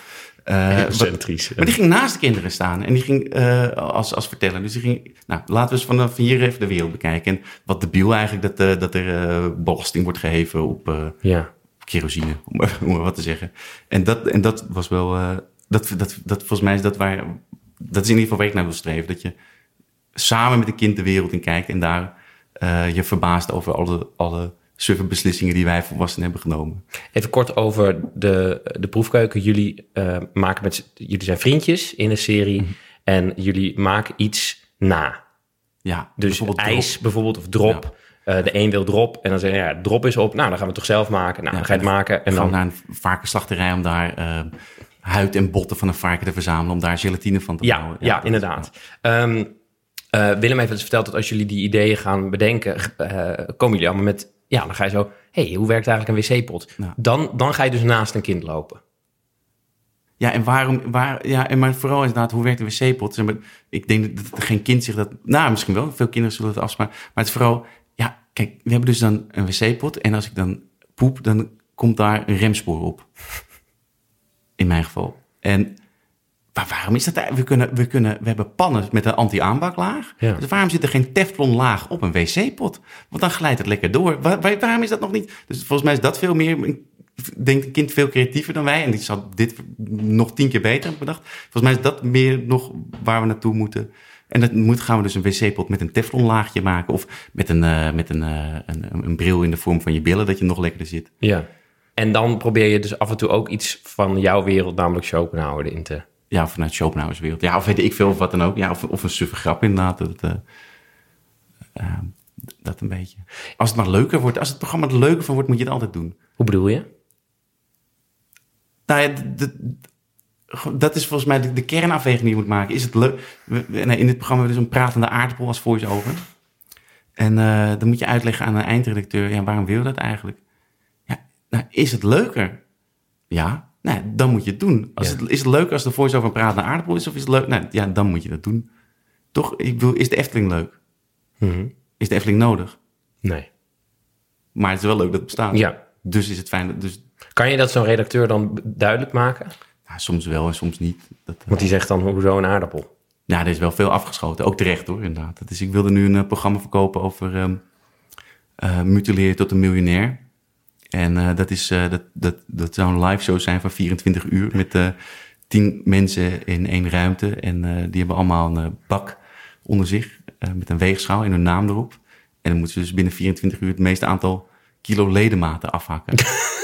Uh, Egocentrisch. Wat, maar die ging naast de kinderen staan en die ging uh, als, als verteller. Dus die ging, nou, laten we eens vanaf hier even de wereld bekijken. En wat debiel eigenlijk dat, uh, dat er uh, belasting wordt geheven op uh, ja. kerosine, om, om wat te zeggen. En dat, en dat was wel, uh, dat, dat, dat volgens mij is dat waar, dat is in ieder geval waar ik naar wil streven. Dat je samen met een kind de wereld in kijkt en daar uh, je verbaast over alle, alle suffe beslissingen die wij volwassenen hebben genomen. Even kort over de, de proefkeuken. Jullie uh, maken met, jullie zijn vriendjes in een serie mm-hmm. en jullie maken iets na. Ja, dus bijvoorbeeld ijs drop. bijvoorbeeld of drop. Ja. Uh, de een wil drop en dan zeggen ja, drop is op. Nou, dan gaan we het toch zelf maken. Nou, ja, dan ga je het maken. En dan dan naar een varkensslachterij om daar uh, huid en botten van een varken te verzamelen, om daar gelatine van te ja, bouwen. Ja, ja inderdaad. Ja. Um, uh, Willem heeft eens verteld dat als jullie die ideeën gaan bedenken, uh, komen jullie allemaal met... Ja, dan ga je zo, hé, hey, hoe werkt eigenlijk een wc-pot? Nou. Dan, dan ga je dus naast een kind lopen. Ja, en waarom, waar, ja, en maar vooral inderdaad, hoe werkt een wc-pot? Ik denk dat geen kind zich dat, nou, misschien wel, veel kinderen zullen het afspraken. Maar het is vooral, ja, kijk, we hebben dus dan een wc-pot en als ik dan poep, dan komt daar een remspoor op. In mijn geval. En maar waarom is dat eigenlijk? We, kunnen, we, kunnen, we hebben pannen met een anti-aanbaklaag. Ja. Dus waarom zit er geen teflonlaag op een wc-pot? Want dan glijdt het lekker door. Waar, waar, waarom is dat nog niet? Dus volgens mij is dat veel meer... Ik denk een kind veel creatiever dan wij. En die zal dit nog tien keer beter hebben bedacht. Volgens mij is dat meer nog waar we naartoe moeten. En dat moet, gaan we dus een wc-pot met een teflonlaagje maken. Of met, een, uh, met een, uh, een, een bril in de vorm van je billen, dat je nog lekkerder zit. Ja. En dan probeer je dus af en toe ook iets van jouw wereld, namelijk Schopenhauer, erin te... Ja, vanuit Schopenhauers wereld. Ja, of weet ik veel of wat dan ook. Ja, of, of een suffe grap inderdaad. Dat, uh, uh, dat een beetje. Als het maar leuker wordt, als het programma er leuker van wordt, moet je het altijd doen. Hoe bedoel je? Nou ja, de, de, dat is volgens mij de, de kernafweging die je moet maken. Is het leuk? Nee, in dit programma hebben we dus een pratende aardappel als voice-over. En uh, dan moet je uitleggen aan een eindredacteur, ja, waarom wil je dat eigenlijk? Ja, nou, is het leuker? Ja. Nou, dan moet je het doen. Als ja. het, is het leuk als de voice-over een pratende aardappel is? Of is het leuk? Nou, ja, dan moet je dat doen. Toch? Ik bedoel, is de Efteling leuk? Mm-hmm. Is de Efteling nodig? Nee. Maar het is wel leuk dat het bestaat. Ja. Dus is het fijn. Dat, dus... Kan je dat zo'n redacteur dan duidelijk maken? Ja, soms wel en soms niet. Dat, uh... Want die zegt dan, hoezo een aardappel? Ja, er is wel veel afgeschoten. Ook terecht hoor, inderdaad. Dus ik wilde nu een uh, programma verkopen over um, uh, mutileren tot een miljonair. En uh, dat, is, uh, dat, dat, dat zou een live show zijn van vierentwintig uur met uh, tien mensen in één ruimte. En uh, die hebben allemaal een uh, bak onder zich uh, met een weegschaal en hun naam erop. En dan moeten ze dus binnen vierentwintig uur het meeste aantal kilo ledematen afhakken.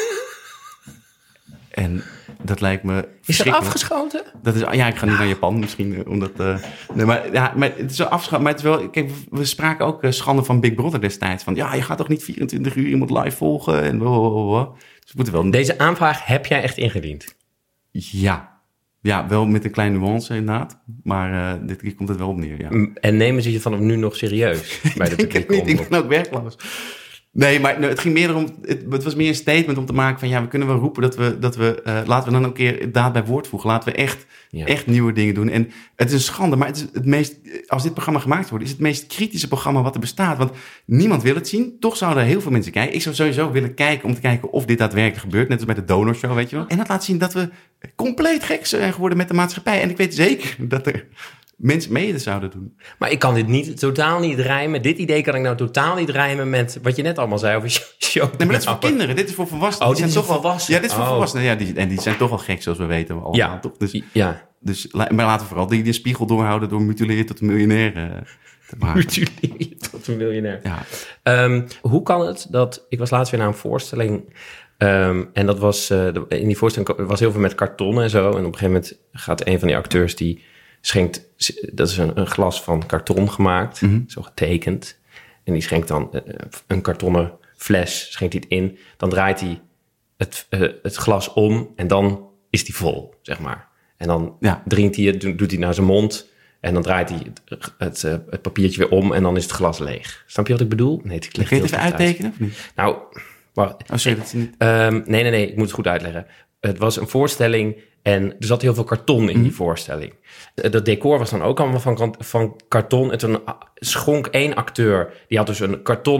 En dat lijkt me Is dat afgeschoten? Dat is, ja, ik ga nu naar Japan misschien, omdat... Uh, nee, maar, ja, maar het is wel afgeschoten. Maar het is wel... Kijk, we spraken ook uh, schande van Big Brother destijds. Van, ja, je gaat toch niet vierentwintig uur iemand live volgen? En blablabla. Dus we moeten wel... Deze aanvraag heb jij echt ingediend? Ja. Ja, wel met een kleine nuance inderdaad. Maar uh, dit keer komt het wel op neer, ja. En nemen ze je vanaf nu nog serieus? Bij de ik denk niet, ik ben ook werkloos. Nee, maar het ging meer om, het, het was meer een statement om te maken van ja, we kunnen wel roepen dat we, dat we uh, laten we dan ook een keer daad bij woord voegen. Laten we echt, ja. echt nieuwe dingen doen. En het is een schande, maar het is het meest, als dit programma gemaakt wordt, is het meest kritische programma wat er bestaat. Want niemand wil het zien. Toch zouden er heel veel mensen kijken. Ik zou sowieso willen kijken om te kijken of dit daadwerkelijk gebeurt. Net als bij de Donorshow, weet je wel. En dat laat zien dat we compleet gek zijn geworden met de maatschappij. En ik weet zeker dat er mensen mede zouden doen. Maar ik kan dit niet, totaal niet rijmen. Dit idee kan ik nou totaal niet rijmen met wat je net allemaal zei over show. Nee, maar dat is voor kinderen. Dit is voor volwassenen. Oh, dit is voor volwassenen? Ja, dit is voor oh. volwassenen. Ja, die, en die zijn toch al gek, zoals we weten. Allemaal, ja. Toch? Dus, ja. Dus, maar laten we vooral die, die spiegel doorhouden door mutileren tot een miljonair uh, te maken. Mutileren tot een miljonair. Ja. Um, hoe kan het dat... Ik was laatst weer naar een voorstelling... Um, en dat was... Uh, in die voorstelling was heel veel met karton en zo. En op een gegeven moment gaat een van die acteurs die... schenkt, dat is een, een glas van karton gemaakt, mm-hmm. zo getekend. En die schenkt dan uh, een kartonnen fles, schenkt hij het in. Dan draait hij het, uh, het glas om en dan is die vol, zeg maar. En dan ja. drinkt hij het, doet hij naar zijn mond... en dan draait hij het, het, uh, het papiertje weer om en dan is het glas leeg. Snap je wat ik bedoel? Nee, het Kun je het even uittekenen of niet? Nou, wacht. Oh, sorry, dat is niet... Um, nee, nee, nee, ik moet het goed uitleggen. Het was een voorstelling... en er zat heel veel karton in die mm. voorstelling. Dat decor was dan ook allemaal van, van karton. En toen schonk één acteur... die had dus een kartonnen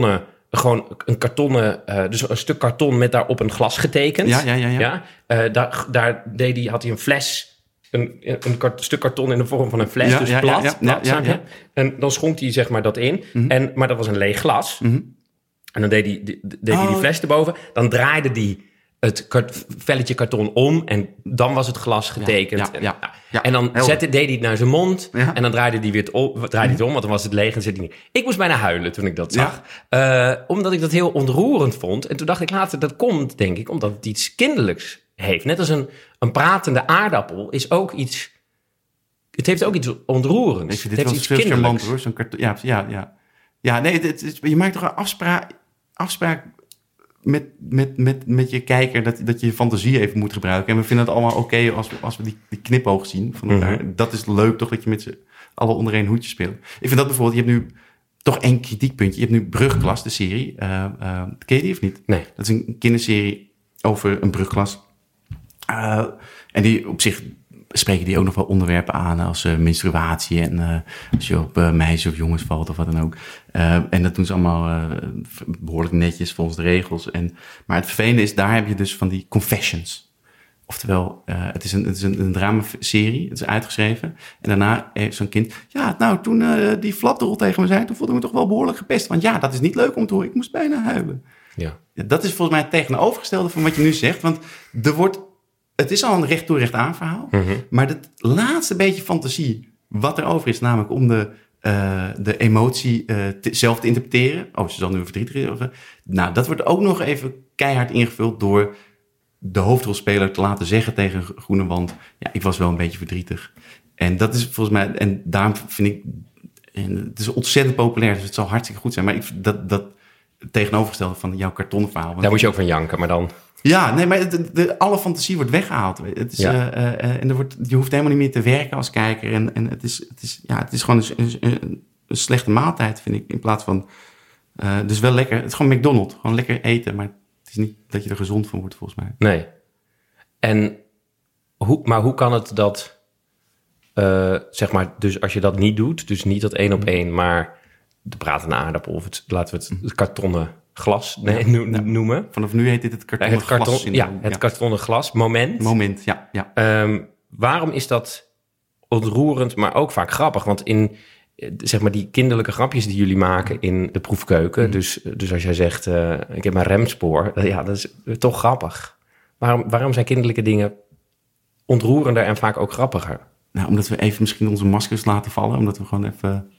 gewoon een kartonnen, uh, dus een stuk karton met daarop een glas getekend. Ja, ja, ja. ja. ja? Uh, daar daar deed hij, had hij een fles, een, een kart, stuk karton in de vorm van een fles, ja, dus ja, plat. Ja, ja, plat ja, ja, ja. En dan schonk hij zeg maar dat in. Mm-hmm. En, maar dat was een leeg glas. Mm-hmm. En dan deed hij, deed hij oh. die fles erboven. Dan draaide hij het kart, velletje karton om en dan was het glas getekend. Ja, ja, ja, ja. En dan zette, deed hij het naar zijn mond ja. en dan draaide hij weer het om, draaide hij het om, want dan was het leeg en zette hij niet. Ik moest bijna huilen toen ik dat zag. Ja. Uh, omdat ik dat heel ontroerend vond. En toen dacht ik later, dat komt denk ik omdat het iets kinderlijks heeft. Net als een, een pratende aardappel is ook iets... Het heeft ook iets ontroerends. Ik vind dit het heeft wel iets kinderlijks. Hoor. Zo'n karton, ja, ja, ja. Ja, nee, het is, je maakt toch een afspraak... afspraak Met, met, met, met je kijker dat, dat je je fantasie even moet gebruiken. En we vinden het allemaal oké okay als, we, als we die, die knipoog zien van elkaar. Mm-hmm. Dat is leuk toch, dat je met z'n allen onder één hoedje speelt. Ik vind dat bijvoorbeeld, je hebt nu toch één kritiekpuntje. Je hebt nu Brugklas, de serie. Uh, uh, ken je die of niet? Nee. Dat is een kinderserie over een brugklas. Uh, en die op zich spreken die ook nog wel onderwerpen aan als uh, menstruatie en uh, als je op uh, meisjes of jongens valt of wat dan ook. Uh, en dat doen ze allemaal uh, behoorlijk netjes volgens de regels. En, maar het vervelende is, daar heb je dus van die confessions. Oftewel, uh, het is een, het is een, een dramaserie, het is uitgeschreven. En daarna heeft zo'n kind, ja, nou, toen uh, die flapdrol tegen me zei, toen voelde ik me toch wel behoorlijk gepest. Want ja, dat is niet leuk om te horen, ik moest bijna huilen. Ja. Ja, dat is volgens mij het tegenovergestelde van wat je nu zegt, want er wordt... Het is al een recht toe recht aan verhaal. Mm-hmm. Maar het laatste beetje fantasie wat er over is, namelijk om de, uh, de emotie uh, te, zelf te interpreteren. Oh, ze zal nu verdrietig is. Of, nou, dat wordt ook nog even keihard ingevuld door de hoofdrolspeler te laten zeggen tegen Groene Wand. Ja, ik was wel een beetje verdrietig. En dat is volgens mij, en daarom vind ik, en het is ontzettend populair, dus het zal hartstikke goed zijn. Maar ik, dat, dat tegenovergestelde van jouw kartonnen verhaal. Daar moet je ook van janken, maar dan... Ja, nee, maar de, de, alle fantasie wordt weggehaald. Het is, ja. uh, uh, en er wordt, je hoeft helemaal niet meer te werken als kijker. En, en het, is, het, is, ja, het is gewoon een, een, een slechte maaltijd, vind ik. In plaats van... Uh, dus wel lekker. Het is gewoon McDonald's. Gewoon lekker eten. Maar het is niet dat je er gezond van wordt, volgens mij. Nee. En hoe, maar hoe kan het dat... Uh, zeg maar, dus als je dat niet doet... Dus niet dat één op één, maar... De pratende aardappel of het, laten we het, het kartonnen... glas nee, no- no- noemen. Vanaf nu heet dit het kartonnen het karton, glas. In ja, de, het ja. kartonnen glas. Moment. Moment, ja. ja. Um, waarom is dat ontroerend, maar ook vaak grappig? Want in zeg maar die kinderlijke grapjes die jullie maken in de proefkeuken... Mm. Dus, dus als jij zegt, uh, ik heb mijn remspoor... Ja, dat is toch grappig. Waarom, waarom zijn kinderlijke dingen ontroerender en vaak ook grappiger? Nou, omdat we even misschien onze maskers laten vallen. Omdat we gewoon even...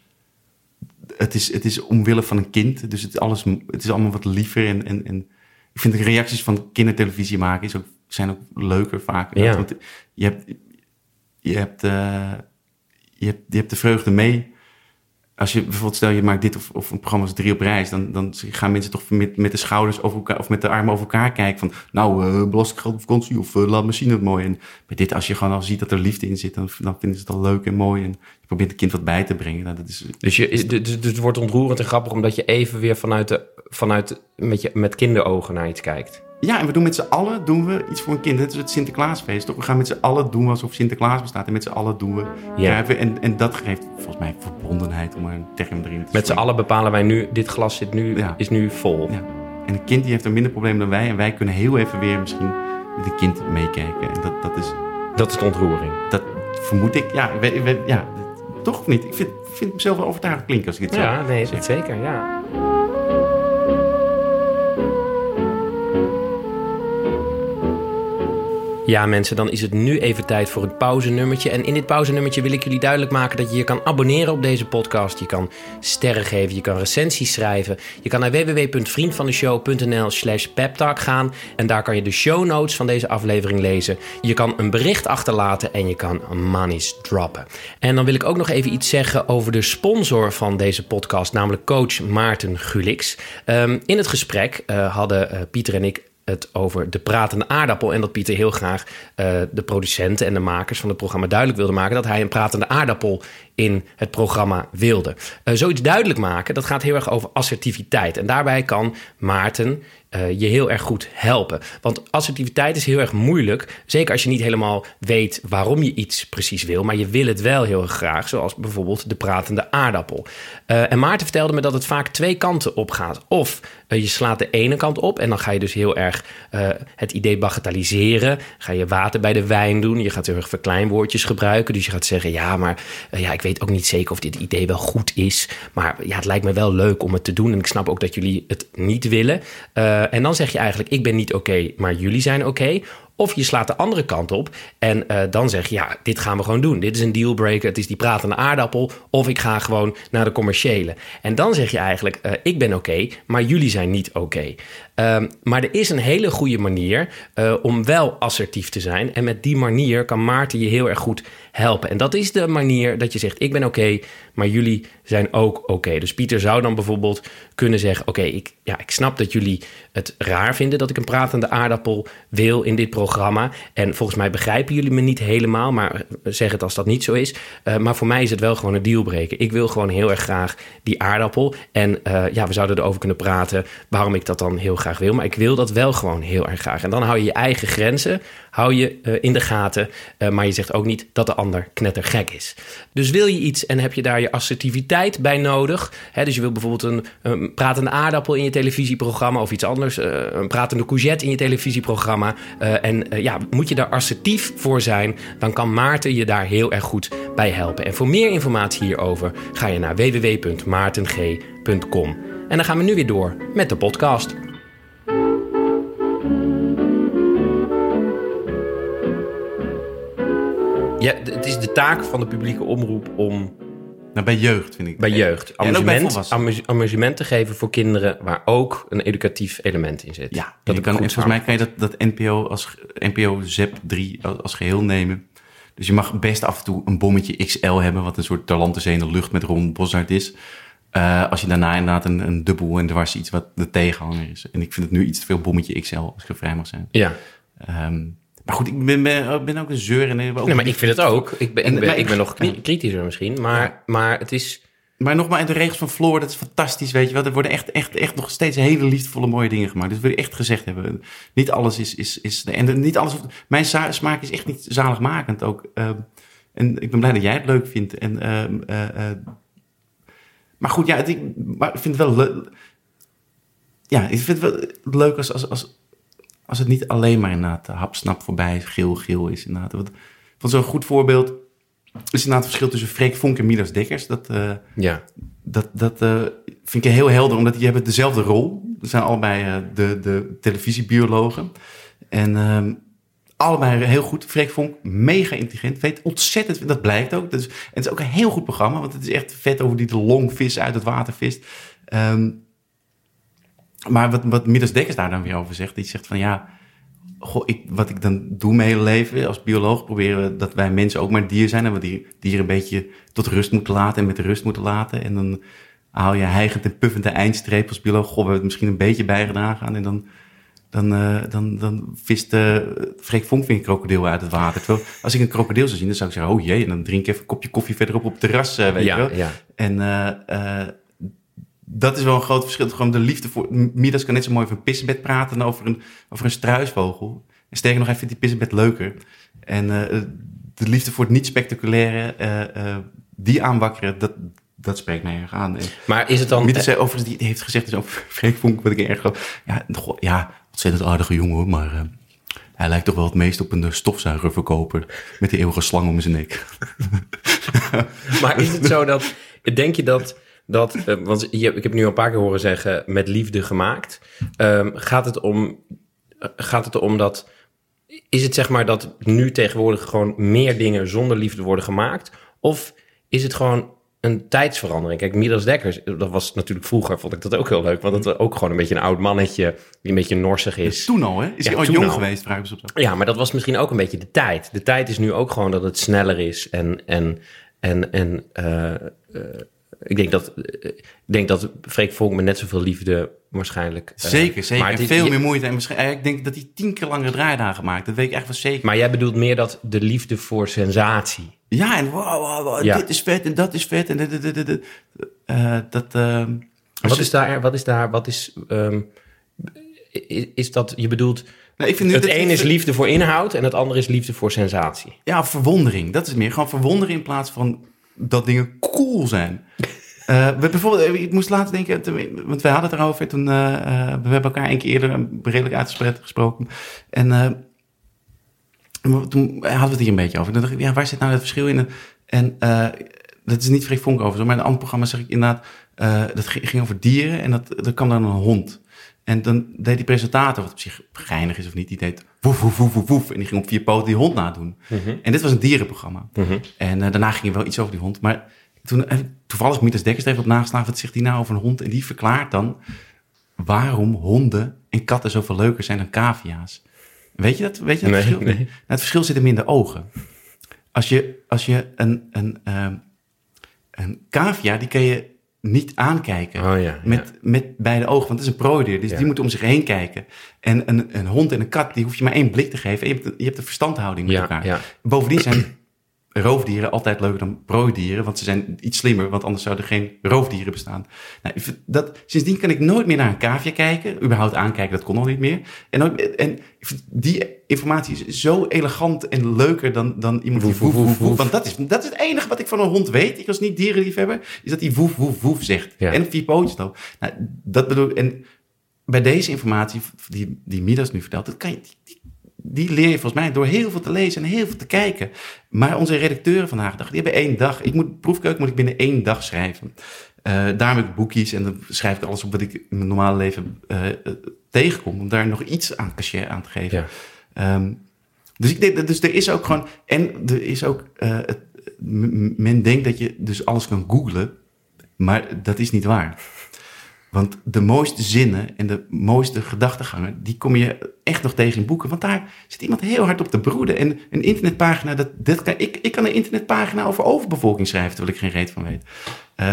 Het is, het is omwille van een kind, dus het is, alles, het is allemaal wat liever. En, en, en ik vind de reacties van kindertelevisie maken is ook, zijn ook leuker vaak. Ja. Want je hebt, je, hebt, uh, je, hebt, je hebt de vreugde mee. Als je bijvoorbeeld, stel je maakt dit of, of een programma als Drie op Reis... dan, dan gaan mensen toch met, met de schouders over elkaar... of met de armen over elkaar kijken van... nou, uh, belastinggeld op vakantie of uh, laat me zien het mooi. En bij dit, als je gewoon al ziet dat er liefde in zit... dan, dan vinden ze het al leuk en mooi. En je probeert het kind wat bij te brengen. Nou, dat is, dus, je, is, dus, dus het wordt ontroerend en grappig... omdat je even weer vanuit, de, vanuit met, je, met kinderogen naar iets kijkt. Ja, en we doen met z'n allen doen we iets voor een kind. Het is het Sinterklaasfeest, toch? We gaan met z'n allen doen alsof Sinterklaas bestaat. En met z'n allen doen we... Ja. En, en dat geeft volgens mij verbondenheid om een term erin te Met z'n allen bepalen wij nu... dit glas zit nu, ja. is nu vol. Ja. En een kind die heeft een minder probleem dan wij. En wij kunnen heel even weer misschien met een kind meekijken. En dat, dat is... Dat is de ontroering. Dat vermoed ik. Ja, we, we, ja toch of niet? Ik vind, vind mezelf wel overtuigend klinken als ik dit ja, zo nee, zeg. Zeker, ja. Ja, mensen, dan is het nu even tijd voor het pauzenummertje. En in dit pauzenummertje wil ik jullie duidelijk maken dat je je kan abonneren op deze podcast. Je kan sterren geven, je kan recensies schrijven. Je kan naar w w w punt vriendvandeshow punt n l slash peptalk gaan. En daar kan je de show notes van deze aflevering lezen. Je kan een bericht achterlaten en je kan monies droppen. En dan wil ik ook nog even iets zeggen over de sponsor van deze podcast, namelijk coach Maarten Gulix. Um, in het gesprek uh, hadden uh, Pieter en ik het over de pratende aardappel. En dat Pieter heel graag uh, de producenten en de makers van het programma duidelijk wilde maken dat hij een pratende aardappel in het programma wilde. Uh, zoiets duidelijk maken, dat gaat heel erg over assertiviteit. En daarbij kan Maarten uh, je heel erg goed helpen. Want assertiviteit is heel erg moeilijk. Zeker als je niet helemaal weet waarom je iets precies wil. Maar je wil het wel heel erg graag. Zoals bijvoorbeeld de pratende aardappel. Uh, en Maarten vertelde me dat het vaak twee kanten op gaat. Of uh, je slaat de ene kant op. En dan ga je dus heel erg uh, het idee bagatelliseren. Ga je water bij de wijn doen. Je gaat heel erg verkleinwoordjes gebruiken. Dus je gaat zeggen, ja, maar uh, ja, ik weet ook niet zeker of dit idee wel goed is. Maar ja, het lijkt me wel leuk om het te doen. En ik snap ook dat jullie het niet willen. Uh, en dan zeg je eigenlijk, ik ben niet oké, okay, maar jullie zijn oké. Okay. Of je slaat de andere kant op en uh, dan zeg je, ja, dit gaan we gewoon doen. Dit is een dealbreaker, het is die pratende aardappel. Of ik ga gewoon naar de commerciële. En dan zeg je eigenlijk, uh, ik ben oké, okay, maar jullie zijn niet oké. Okay. Um, maar er is een hele goede manier uh, om wel assertief te zijn. En met die manier kan Maarten je heel erg goed helpen. En dat is de manier dat je zegt, ik ben oké, okay, maar jullie zijn ook oké. Okay. Dus Pieter zou dan bijvoorbeeld kunnen zeggen, oké, okay, ik, ja, ik snap dat jullie het raar vinden dat ik een pratende aardappel wil in dit programma. En volgens mij begrijpen jullie me niet helemaal, maar zeg het als dat niet zo is. Uh, maar voor mij is het wel gewoon een dealbreaker. Ik wil gewoon heel erg graag die aardappel. En uh, ja, we zouden erover kunnen praten waarom ik dat dan heel graag wil. Maar ik wil dat wel gewoon heel erg graag. En dan hou je je eigen grenzen, hou je uh, in de gaten. Uh, maar je zegt ook niet dat de ander knettergek is. Dus wil je iets en heb je daar je assertiviteit bij nodig. Hè, dus je wil bijvoorbeeld een, een pratende aardappel in je televisieprogramma of iets anders. Uh, een pratende courgette in je televisieprogramma. Uh, en uh, ja, moet je daar assertief voor zijn, dan kan Maarten je daar heel erg goed bij helpen. En voor meer informatie hierover ga je naar w w w punt maarteng punt com. En dan gaan we nu weer door met de podcast. Ja, het is de taak van de publieke omroep om... Nou, bij jeugd, vind ik. Bij jeugd. Amusement, amus- amusement te geven voor kinderen waar ook een educatief element in zit. Ja, dat kan, volgens mij kan je dat, dat N P O als N P O Z E P drie als, als geheel nemen. Dus je mag best af en toe een bommetje X L hebben, wat een soort Talentenzee in de lucht met Ron Bossard is. Uh, als je daarna inderdaad een, een dubbel en dwars iets wat de tegenhanger is. En ik vind het nu iets te veel bommetje X L, als ik er vrij mag zijn. Ja. Um, Maar goed, ik ben, ben, ben ook een zeur. En ook nee, maar ik vind het ook. Ik ben, ik ben, ik ben nog kritischer misschien. Maar, ja. maar het is... Maar nogmaals, de regels van Floor, dat is fantastisch, weet je wel. Er worden echt, echt, echt nog steeds hele liefdevolle mooie dingen gemaakt. Dat wil je echt gezegd hebben. Niet alles is... is, is en niet alles... Mijn smaak is echt niet zaligmakend ook. Uh, en ik ben blij dat jij het leuk vindt. En, uh, uh, uh, maar goed, ja, het, ik, maar ik vind het wel leuk... Ja, ik vind het wel leuk als... als, als Als het niet alleen maar inderdaad hapsnap voorbij, geel, geel is inderdaad. Want, van zo'n goed voorbeeld is inderdaad het verschil tussen Freek Vonk en Midas Dekkers. Dat, uh, ja. dat, dat uh, vind ik heel helder, omdat die hebben dezelfde rol. Dat zijn allebei uh, de, de televisiebiologen. En uh, allebei heel goed. Freek Vonk, mega intelligent, weet ontzettend, dat blijkt ook. Dat is, en het is ook een heel goed programma, want het is echt vet over die de longvis uit het water vist. Um, Maar wat, wat Midas Dekkers daar dan weer over zegt, die zegt van ja, goh, ik, wat ik dan doe mijn hele leven als bioloog, proberen dat wij mensen ook maar dier zijn en we die dieren een beetje tot rust moeten laten en met de rust moeten laten. En dan haal je hijgend en puffend de eindstreep als bioloog. Goh, we hebben het misschien een beetje bijgedragen aan en dan, dan, uh, dan, dan vist uh, Freek Vonk weer een krokodil uit het water. Terwijl als ik een krokodil zou zien, dan zou ik zeggen, oh jee, en dan drink ik even een kopje koffie verderop op het terras, uh, weet ja, je wel. Ja. En uh, uh, dat is wel een groot verschil. Gewoon de liefde voor... Midas kan net zo mooi over een pissebed praten dan over een, over een struisvogel. En sterker nog, hij vindt die pissebed leuker. En uh, de liefde voor het niet-spectaculaire, uh, uh, die aanwakkeren, dat, dat spreekt mij erg aan. En maar is het dan... Midas zei overigens, die heeft gezegd, dus over Freek Vonk, wat ik erg geloof. Ja, goh, ja, ontzettend aardige jongen hoor, maar... Uh, hij lijkt toch wel het meest op een stofzuigerverkoper met die eeuwige slang om zijn nek. Maar is het zo dat... Denk je dat... Dat, uh, want je, ik heb nu al een paar keer horen zeggen, met liefde gemaakt. Um, gaat het om, uh, gaat het om dat, is het zeg maar dat nu tegenwoordig gewoon meer dingen zonder liefde worden gemaakt? Of is het gewoon een tijdsverandering? Kijk, Midas Dekkers, dat was natuurlijk vroeger, vond ik dat ook heel leuk. Want dat was ook gewoon een beetje een oud mannetje die een beetje norsig is. Toen al, hè? Is ja, hij ooit jong al. geweest? Vraag ik me op dat. Ja, maar dat was misschien ook een beetje de tijd. De tijd is nu ook gewoon dat het sneller is en, en, en, en uh, uh, ik denk dat, ik denk dat Freek Vonk met net zoveel liefde waarschijnlijk... Uh, zeker, zeker. Maar en is, veel je, meer moeite. En misschien, ik denk dat hij tien keer langere draaidagen maakt. Dat weet ik echt wel zeker. Maar jij bedoelt meer dat de liefde voor sensatie. Ja, en wow, wow, wow ja. dit is vet en dat is vet. En dit, dit, dit, dit, uh, dat... Uh, wat is daar, wat is daar, wat is... Um, is, is dat, je bedoelt... Nou, ik vind nu het dat een is liefde voor inhoud en het andere is liefde voor sensatie. Ja, verwondering. Dat is meer. Gewoon verwonderen in plaats van dat dingen cool zijn. uh, we, bijvoorbeeld, ik moest laten denken, want wij hadden het erover. Toen, uh, uh, we hebben elkaar een keer eerder redelijk uitgespreid gesproken. En uh, toen hadden we het hier een beetje over. Dan dacht ik, ja, waar zit nou het verschil in? En uh, dat is niet Freek Vonk over, maar in een ander programma zeg ik inderdaad, uh, dat ging over dieren en dat, dat kwam dan een hond. En dan deed die presentator, wat op zich geinig is of niet, die deed woef, woef, woef, woef, woef. En die ging op vier poten die hond nadoen. Mm-hmm. En dit was een dierenprogramma. Mm-hmm. En uh, daarna ging er wel iets over die hond. Maar toen, uh, toevallig Midas Dekkers heeft op nageslagen, wat zegt hij nou over een hond? En die verklaart dan waarom honden en katten zoveel leuker zijn dan cavia's. Weet je dat? Weet je dat nee, verschil? Nee. Nou, het verschil zit hem in de ogen. Als je, als je een, een, uh, een cavia, die kan je niet aankijken oh, ja, met, ja. met beide ogen, want het is een prooidier, dus ja. die moet om zich heen kijken. En een, een hond en een kat, die hoef je maar één blik te geven. En je hebt, je hebt een verstandhouding met ja, elkaar. Ja. Bovendien zijn roofdieren altijd leuker dan prooidieren, want ze zijn iets slimmer, want anders zouden er geen roofdieren bestaan. Nou, dat, sindsdien kan ik nooit meer naar een cavia kijken, überhaupt aankijken, dat kon al niet meer. En, nooit, en die informatie is zo elegant en leuker dan, dan iemand die woef, woef, woef. Want dat is, dat is het enige wat ik van een hond weet, ik als niet dierenliefhebber, is dat hij woef, woef, woef zegt. Ja. En vier pootjes dan. Nou, dat bedoel en bij deze informatie, die, die Midas nu vertelt, dat kan je... Die, Die leer je volgens mij door heel veel te lezen en heel veel te kijken. Maar onze redacteuren vandaag, die hebben één dag. Ik moet proefkeuken moet ik binnen één dag schrijven. Uh, daarom heb ik boekjes en dan schrijf ik alles op wat ik in mijn normale leven uh, tegenkom. Om daar nog iets aan cachet aan te geven. Ja. Um, dus ik denk, dus er is ook gewoon... En er is ook... Uh, het, men denkt dat je dus alles kan googlen. Maar dat is niet waar. Want de mooiste zinnen en de mooiste gedachtegangen, die kom je echt nog tegen in boeken. Want daar zit iemand heel hard op te broeden. En een internetpagina, dat, dat kan, ik, ik kan een internetpagina over overbevolking schrijven, terwijl ik geen reet van weet. Uh,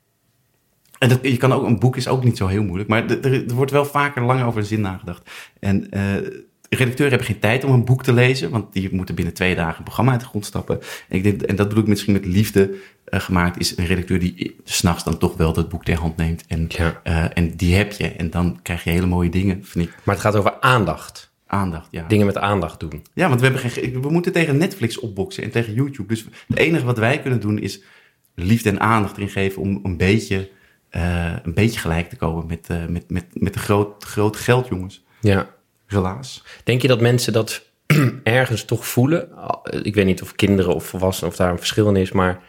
en dat, je kan ook, een boek is ook niet zo heel moeilijk, maar er, er wordt wel vaker lang over een zin nagedacht. En uh, redacteuren hebben geen tijd om een boek te lezen, want die moeten binnen twee dagen een programma uit de grond stappen. En, ik denk, en dat bedoel ik misschien met liefde uh, gemaakt, is een redacteur die 's nachts dan toch wel dat boek ter hand neemt. En, ja. uh, en die heb je. En dan krijg je hele mooie dingen, vind ik. Maar het gaat over aandacht. Aandacht, ja. Dingen met aandacht doen. Ja, want we, hebben geen, we moeten tegen Netflix opboksen en tegen YouTube. Dus het enige wat wij kunnen doen is liefde en aandacht erin geven om een beetje, uh, een beetje gelijk te komen met, uh, met, met, met de groot, groot geld, jongens. Ja. Helaas. Denk je dat mensen dat ergens toch voelen? Ik weet niet of kinderen of volwassenen of daar een verschil in is, maar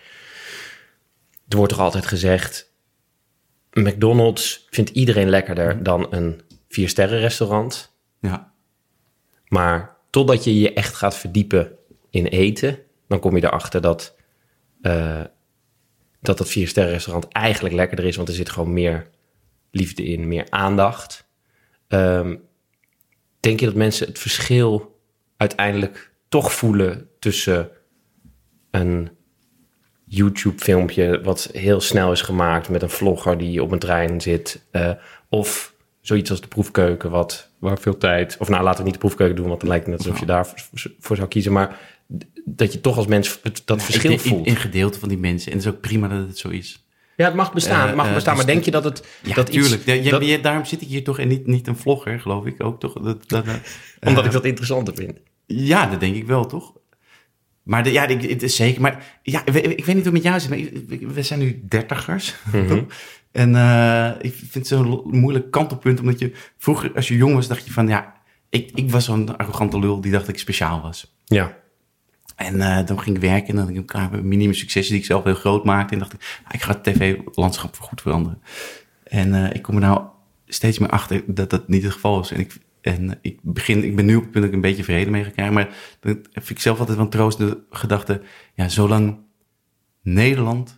er wordt toch altijd gezegd, McDonald's vindt iedereen lekkerder dan een vier-sterren restaurant. Ja. Maar totdat je je echt gaat verdiepen in eten, dan kom je erachter dat uh, dat dat vier-sterren restaurant eigenlijk lekkerder is, want er zit gewoon meer liefde in, meer aandacht. Um, Denk je dat mensen het verschil uiteindelijk toch voelen tussen een YouTube-filmpje wat heel snel is gemaakt met een vlogger die op een trein zit, uh, of zoiets als de proefkeuken, wat waar veel tijd, of nou laten we niet de proefkeuken doen, want dan lijkt het net alsof je daarvoor zou kiezen, maar dat je toch als mens dat ja, verschil in, voelt. In gedeelte van die mensen, en het is ook prima dat het zo is. Ja, het mag bestaan, het mag uh, bestaan, uh, dus maar denk je dat het... Ja, dat tuurlijk. Iets, ja, dat, ja, daarom zit ik hier toch en niet, niet een vlogger, geloof ik ook, toch? Dat, dat, uh, omdat ik dat interessanter vind. Ja, dat denk ik wel, toch? Maar de, ja, ik, het is zeker. Maar ja, ik, ik weet niet hoe het met jou zit, maar we zijn nu dertigers. Mm-hmm. En uh, ik vind het zo'n moeilijk kantelpunt, omdat je vroeger, als je jong was, dacht je van, ja, ik, ik was zo'n arrogante lul die dacht dat ik speciaal was. Ja. En uh, dan ging ik werken en dan had ik een minime successen die ik zelf heel groot maakte. En dacht ik, nou, ik ga het tv-landschap voor goed veranderen. En uh, ik kom er nou steeds meer achter dat dat niet het geval is. En ik, en ik, begin, ik ben nu op het punt dat ik een beetje vrede mee ga krijgen. Maar dan heb ik zelf altijd wel een troostende gedachte. Ja, zolang Nederland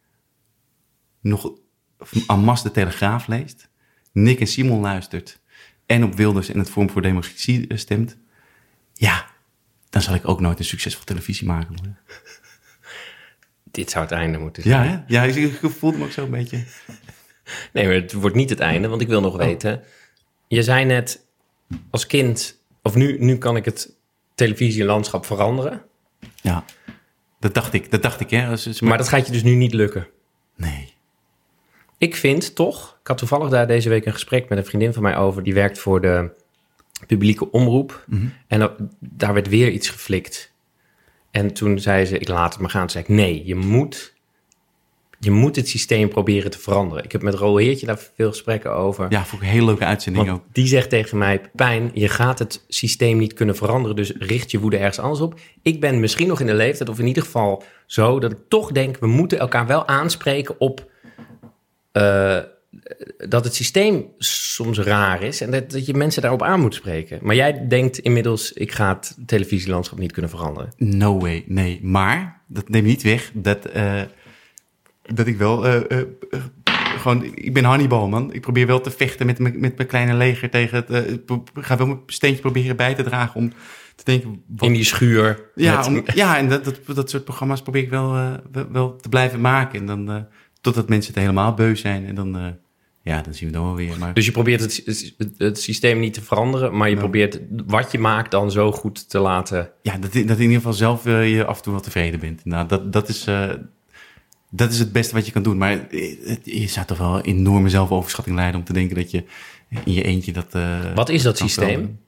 nog en masse de Telegraaf leest, Nick en Simon luistert en op Wilders en het Forum voor Democratie stemt, ja, dan zal ik ook nooit een succesvol televisie maken. Hoor. dit zou het einde moeten zijn. Ja, hè? Ja, ik voelde me ook zo een beetje. Nee, maar het wordt niet het einde, want ik wil nog oh. weten. Je zei net, als kind, of nu, nu kan ik het televisielandschap veranderen. Ja, dat dacht ik, dat dacht ik, hè. Als, als maar... maar dat gaat je dus nu niet lukken? Nee. Ik vind toch, ik had toevallig daar deze week een gesprek met een vriendin van mij over, die werkt voor de publieke omroep. Mm-hmm. En dat, daar werd weer iets geflikt. En toen zei ze, ik laat het maar gaan. Toen zei ik, nee, je moet, je moet het systeem proberen te veranderen. Ik heb met Roel Heertje daar veel gesprekken over. Ja, vond ik een hele leuke uitzending Want ook. Die zegt tegen mij, Pepijn, je gaat het systeem niet kunnen veranderen, dus richt je woede ergens anders op. Ik ben misschien nog in de leeftijd, of in ieder geval zo, dat ik toch denk, we moeten elkaar wel aanspreken op uh, dat het systeem soms raar is en dat, dat je mensen daarop aan moet spreken. Maar jij denkt inmiddels, ik ga het televisielandschap niet kunnen veranderen. No way, nee. Maar dat neemt niet weg dat, uh, dat ik wel... Uh, uh, uh, gewoon, ik ben Hannibal, man. Ik probeer wel te vechten met, met, met mijn kleine leger tegen het... Uh, ik ga wel mijn steentje proberen bij te dragen om te denken... Wat, in die schuur. Ja, met... om, ja en dat, dat, dat soort programma's probeer ik wel, uh, wel, wel te blijven maken. En dan uh, totdat mensen het helemaal beu zijn en dan... Uh, Ja, dan zien we dan wel weer. Maar... Dus je probeert het, het systeem niet te veranderen, maar je no. probeert wat je maakt dan zo goed te laten... Ja, dat, dat in ieder geval zelf uh, je af en toe wel tevreden bent. Nou, dat, dat, is, uh, dat is het beste wat je kan doen. Maar het, je zou toch wel enorme zelfoverschatting leiden om te denken dat je in je eentje dat... Uh, wat is dat systeem?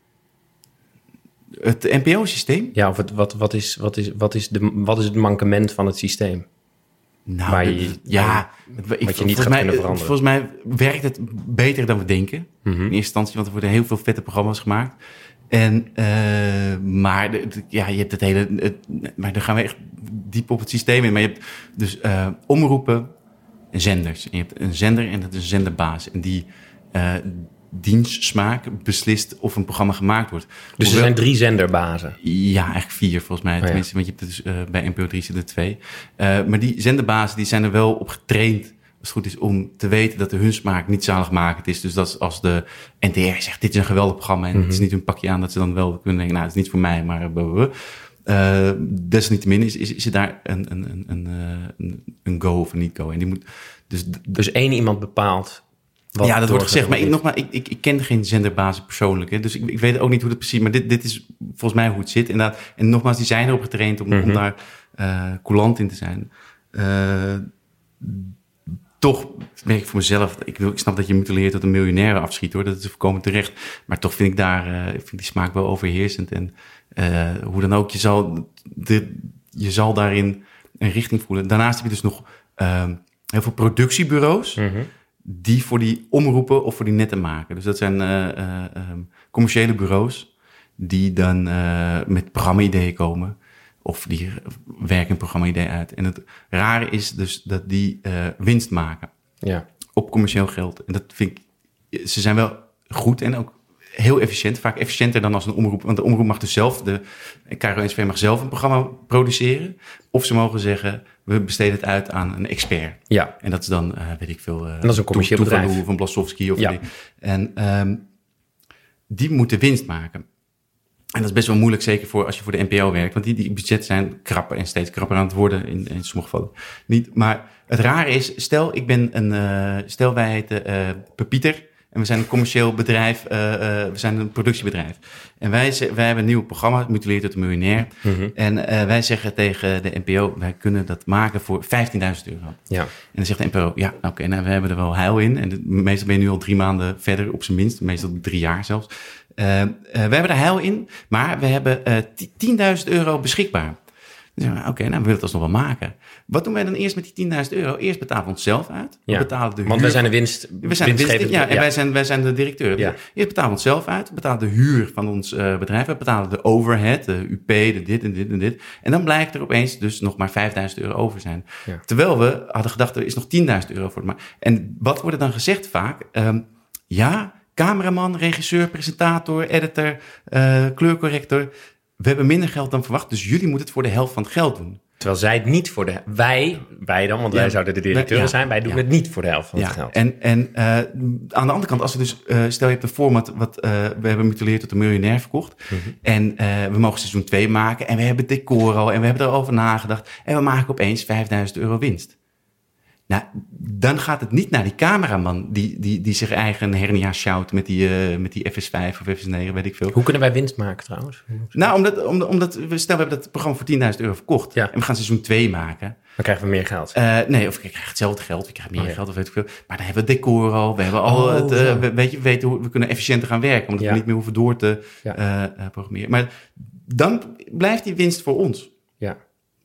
Wel, het N P O-systeem? Ja, of het, wat, wat, is, wat, is, wat, is de, wat is het mankement van het systeem? Nou, waar je, ja, wat ik, je niet gaat mij, kunnen veranderen. Volgens mij werkt het beter dan we denken. Mm-hmm. In eerste instantie, want er worden heel veel vette programma's gemaakt. En, uh, maar de, de, ja, je hebt het hele... Het, maar dan gaan we echt diep op het systeem in. Maar je hebt dus uh, omroepen en zenders. En je hebt een zender en dat is een zenderbaas. En die uh, dienstsmaak beslist of een programma gemaakt wordt. Dus Hoewel, er zijn drie zenderbazen? Ja, eigenlijk vier volgens mij. Oh, tenminste, ja. Want je hebt dus uh, bij N P O drie zitten er twee. Uh, maar die zenderbazen die zijn er wel op getraind, als het goed is, om te weten dat de hun smaak niet zaligmakend is. Dus dat als de N T R zegt, dit is een geweldig programma en mm-hmm. het is niet hun pakje aan, dat ze dan wel kunnen denken, nou, het is niet voor mij, maar... Uh, uh, desalniettemin is, is, is er daar een, een, een, een, een go of een niet-go. En die moet, dus, dus één iemand bepaalt... Wat ja, dat wordt gezegd. Maar ik, nogmaals, ik, ik, ik ken geen zenderbazen persoonlijk. Hè, dus ik, ik weet ook niet hoe dat precies... Maar dit, dit is volgens mij hoe het zit. En, en nogmaals, die zijn erop getraind om, mm-hmm. om daar uh, coulant in te zijn. Uh, toch merk ik voor mezelf... Ik, ik snap dat je mutileert tot een miljonair afschiet, hoor. Dat is voorkomen terecht. Maar toch vind ik daar... Uh, vind die smaak wel overheersend. En uh, hoe dan ook, je zal, de, je zal daarin een richting voelen. Daarnaast heb je dus nog uh, heel veel productiebureaus... Mm-hmm. die voor die omroepen of voor die netten maken. Dus dat zijn uh, uh, um, commerciële bureaus die dan uh, met programma-ideeën komen of die werken een programma-idee uit. En het rare is dus dat die uh, winst maken ja. op commercieel geld. En dat vind ik, ze zijn wel goed en ook heel efficiënt, vaak efficiënter dan als een omroep. Want de omroep mag dus zelf, de K R O N S V mag zelf een programma produceren. Of ze mogen zeggen, we besteden het uit aan een expert. Ja. En dat is dan, uh, weet ik veel... Uh, en dat is een commercieel to- bedrijf. Of een Blasowski. Of ja. die. En um, die moeten winst maken. En dat is best wel moeilijk, zeker voor als je voor de N P O werkt. Want die, die budgetten zijn krapper en steeds krapper aan het worden. In, in sommige gevallen niet. Maar het rare is, stel ik ben een... Uh, stel wij heten uh, Pepieter... En we zijn een commercieel bedrijf, uh, uh, we zijn een productiebedrijf. En wij, wij hebben een nieuw programma, Mutileerd tot een miljonair. Mm-hmm. En uh, wij zeggen tegen de N P O, wij kunnen dat maken voor vijftienduizend euro. Ja. En dan zegt de N P O, ja, oké, okay, nou, we hebben er wel heil in. En de, meestal ben je nu al drie maanden verder, op zijn minst. Meestal drie jaar zelfs. Uh, uh, we hebben er heil in, maar we hebben uh, tienduizend euro beschikbaar. Dus oké, okay, nou, we willen het alsnog wel maken. Wat doen wij dan eerst met die tienduizend euro? Eerst betalen we onszelf uit. We ja, betalen de huur. Want wij zijn de winst. We zijn de winst, ja, en ja. wij, zijn, wij zijn de directeur. Ja. Eerst betalen we onszelf uit. We betalen de huur van ons uh, bedrijf. We betalen de overhead, de U P, de dit en dit en dit. En dan blijkt er opeens dus nog maar vijfduizend euro over zijn. Ja. Terwijl we hadden gedacht, er is nog tienduizend euro voor. Maar, en wat wordt er dan gezegd vaak? Um, ja, cameraman, regisseur, presentator, editor, uh, kleurcorrector... We hebben minder geld dan verwacht, dus jullie moeten het voor de helft van het geld doen. Terwijl zij het niet voor de... Wij, wij dan, want ja, wij zouden de directeuren ja, zijn. Wij doen ja. het niet voor de helft van ja. het geld. En, en uh, aan de andere kant, als we dus... Uh, stel je hebt een format wat uh, we hebben Mutuleerd tot een miljonair verkocht. Mm-hmm. En uh, we mogen seizoen twee maken. En we hebben het decor al. En we hebben erover nagedacht. En we maken opeens vijfduizend euro winst. Nou, dan gaat het niet naar die cameraman die, die, die zich eigen hernia sjouwt met die, uh, met die F S vijf of F S negen, weet ik veel. Hoe kunnen wij winst maken trouwens? Nou, omdat, omdat, omdat we, stel we hebben dat programma voor tienduizend euro verkocht. Ja. En we gaan seizoen twee maken. Dan krijgen we meer geld. Uh, nee, of ik krijg hetzelfde geld, ik krijg meer oh, ja. geld of weet ik veel. Maar dan hebben we het decor al, we hebben al oh, het, uh, we, weet je, we weten hoe we kunnen efficiënter gaan werken, omdat ja. we niet meer hoeven door te ja. uh, uh, programmeren. Maar dan blijft die winst voor ons. Ja.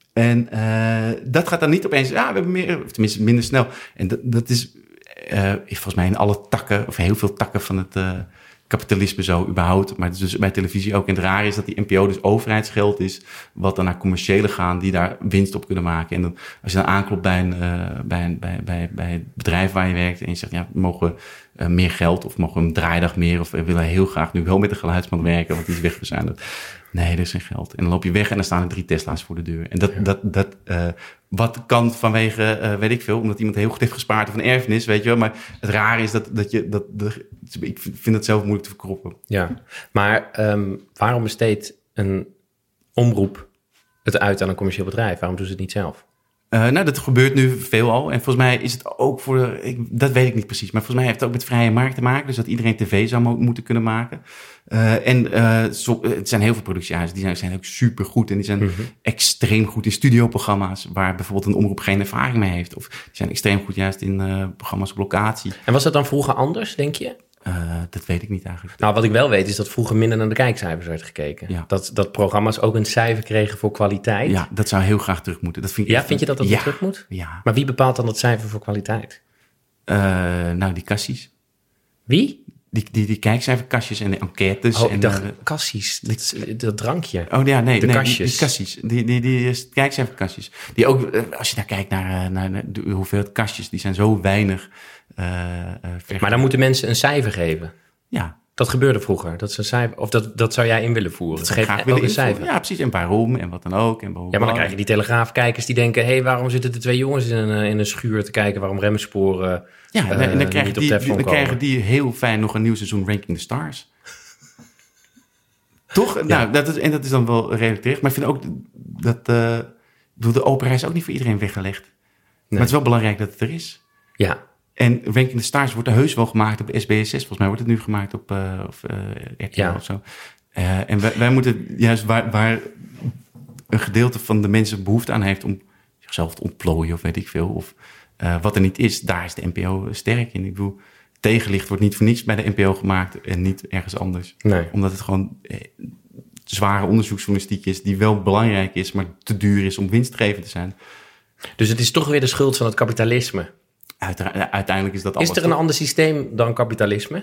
En uh, dat gaat dan niet opeens, ja, we hebben meer, of tenminste minder snel. En dat, dat is uh, volgens mij in alle takken, of heel veel takken van het uh, kapitalisme zo überhaupt. Maar dus bij televisie ook. En het raar is dat die N P O dus overheidsgeld is, wat dan naar commerciële gaan, die daar winst op kunnen maken. En dan, als je dan aanklopt bij, een, uh, bij, een, bij, bij, bij het bedrijf waar je werkt en je zegt, ja, we mogen uh, meer geld of mogen een draaidag meer, of we willen heel graag nu wel met de geluidsman werken, want die is wegbezuinigd. Nee, er is geen geld. En dan loop je weg en dan staan er drie Tesla's voor de deur. En dat, ja. dat, dat uh, wat kan vanwege, uh, weet ik veel, omdat iemand heel goed heeft gespaard of een erfenis, weet je wel. Maar het rare is dat, dat je, dat, dat, ik vind het zelf moeilijk te verkroppen. Ja, maar um, waarom besteedt een omroep het uit aan een commercieel bedrijf? Waarom doen ze het niet zelf? Uh, nou, dat gebeurt nu veel al. En volgens mij is het ook voor... De, ik, dat weet ik niet precies. Maar volgens mij heeft het ook met vrije markt te maken. Dus dat iedereen tv zou mo- moeten kunnen maken. Uh, en uh, zo, het zijn heel veel productiehuizen. Die zijn, zijn ook supergoed. En die zijn mm-hmm. extreem goed in studioprogramma's. Waar bijvoorbeeld een omroep geen ervaring mee heeft. Of die zijn extreem goed juist in uh, programma's op locatie. En was dat dan vroeger anders, denk je? Uh, dat weet ik niet eigenlijk. Nou, wat ik wel weet is dat vroeger minder naar de kijkcijfers werd gekeken. Ja. Dat, dat programma's ook een cijfer kregen voor kwaliteit. Ja, dat zou heel graag terug moeten. Dat vind ik ja, echt... vind je dat dat ja. terug moet? Ja. Maar wie bepaalt dan dat cijfer voor kwaliteit? Uh, nou, die kassies. Wie? Die, die, die kijkcijferkastjes en de enquêtes. Oh, en dacht, de kassies, dat, dat drankje. Oh ja, nee, de nee kastjes. Die, die kassies. Die, die, die, die kijkcijferkastjes. Die ook, als je daar kijkt naar, naar, naar de hoeveelheid kastjes, die zijn zo weinig. Uh, uh, maar dan moeten mensen een cijfer geven. Ja. Dat gebeurde vroeger. Dat is een cijfer, of dat, dat zou jij in willen voeren. Dat geef ook een cijfer. Ja, precies. En waarom en wat dan ook. En ja, maar dan krijg je die Telegraafkijkers die denken... hé, hey, waarom zitten de twee jongens in een, in een schuur te kijken... waarom remsporen ja, uh, en dan, krijgen die, die, dan krijgen die heel fijn nog een nieuw seizoen Ranking the Stars. Toch? Ja. Nou, dat is, en dat is dan wel redelijk terecht. Maar ik vind ook dat... Uh, de opera is ook niet voor iedereen weggelegd. Nee. Maar het is wel belangrijk dat het er is. Ja. En Ranking the Stars wordt er heus wel gemaakt op S B S zes. Volgens mij wordt het nu gemaakt op uh, of, uh, R T L ja. of zo. Uh, en wij, wij moeten juist waar, waar een gedeelte van de mensen behoefte aan heeft... om zichzelf te ontplooien of weet ik veel... of uh, wat er niet is, daar is de N P O sterk in. Ik bedoel, tegenlicht wordt niet voor niets bij de N P O gemaakt... en niet ergens anders. Nee. Omdat het gewoon eh, zware onderzoeksjournalistiek is... die wel belangrijk is, maar te duur is om winstgevend te zijn. Dus het is toch weer de schuld van het kapitalisme... Uitera- uiteindelijk is dat alles. Is er een toch? ander systeem dan kapitalisme?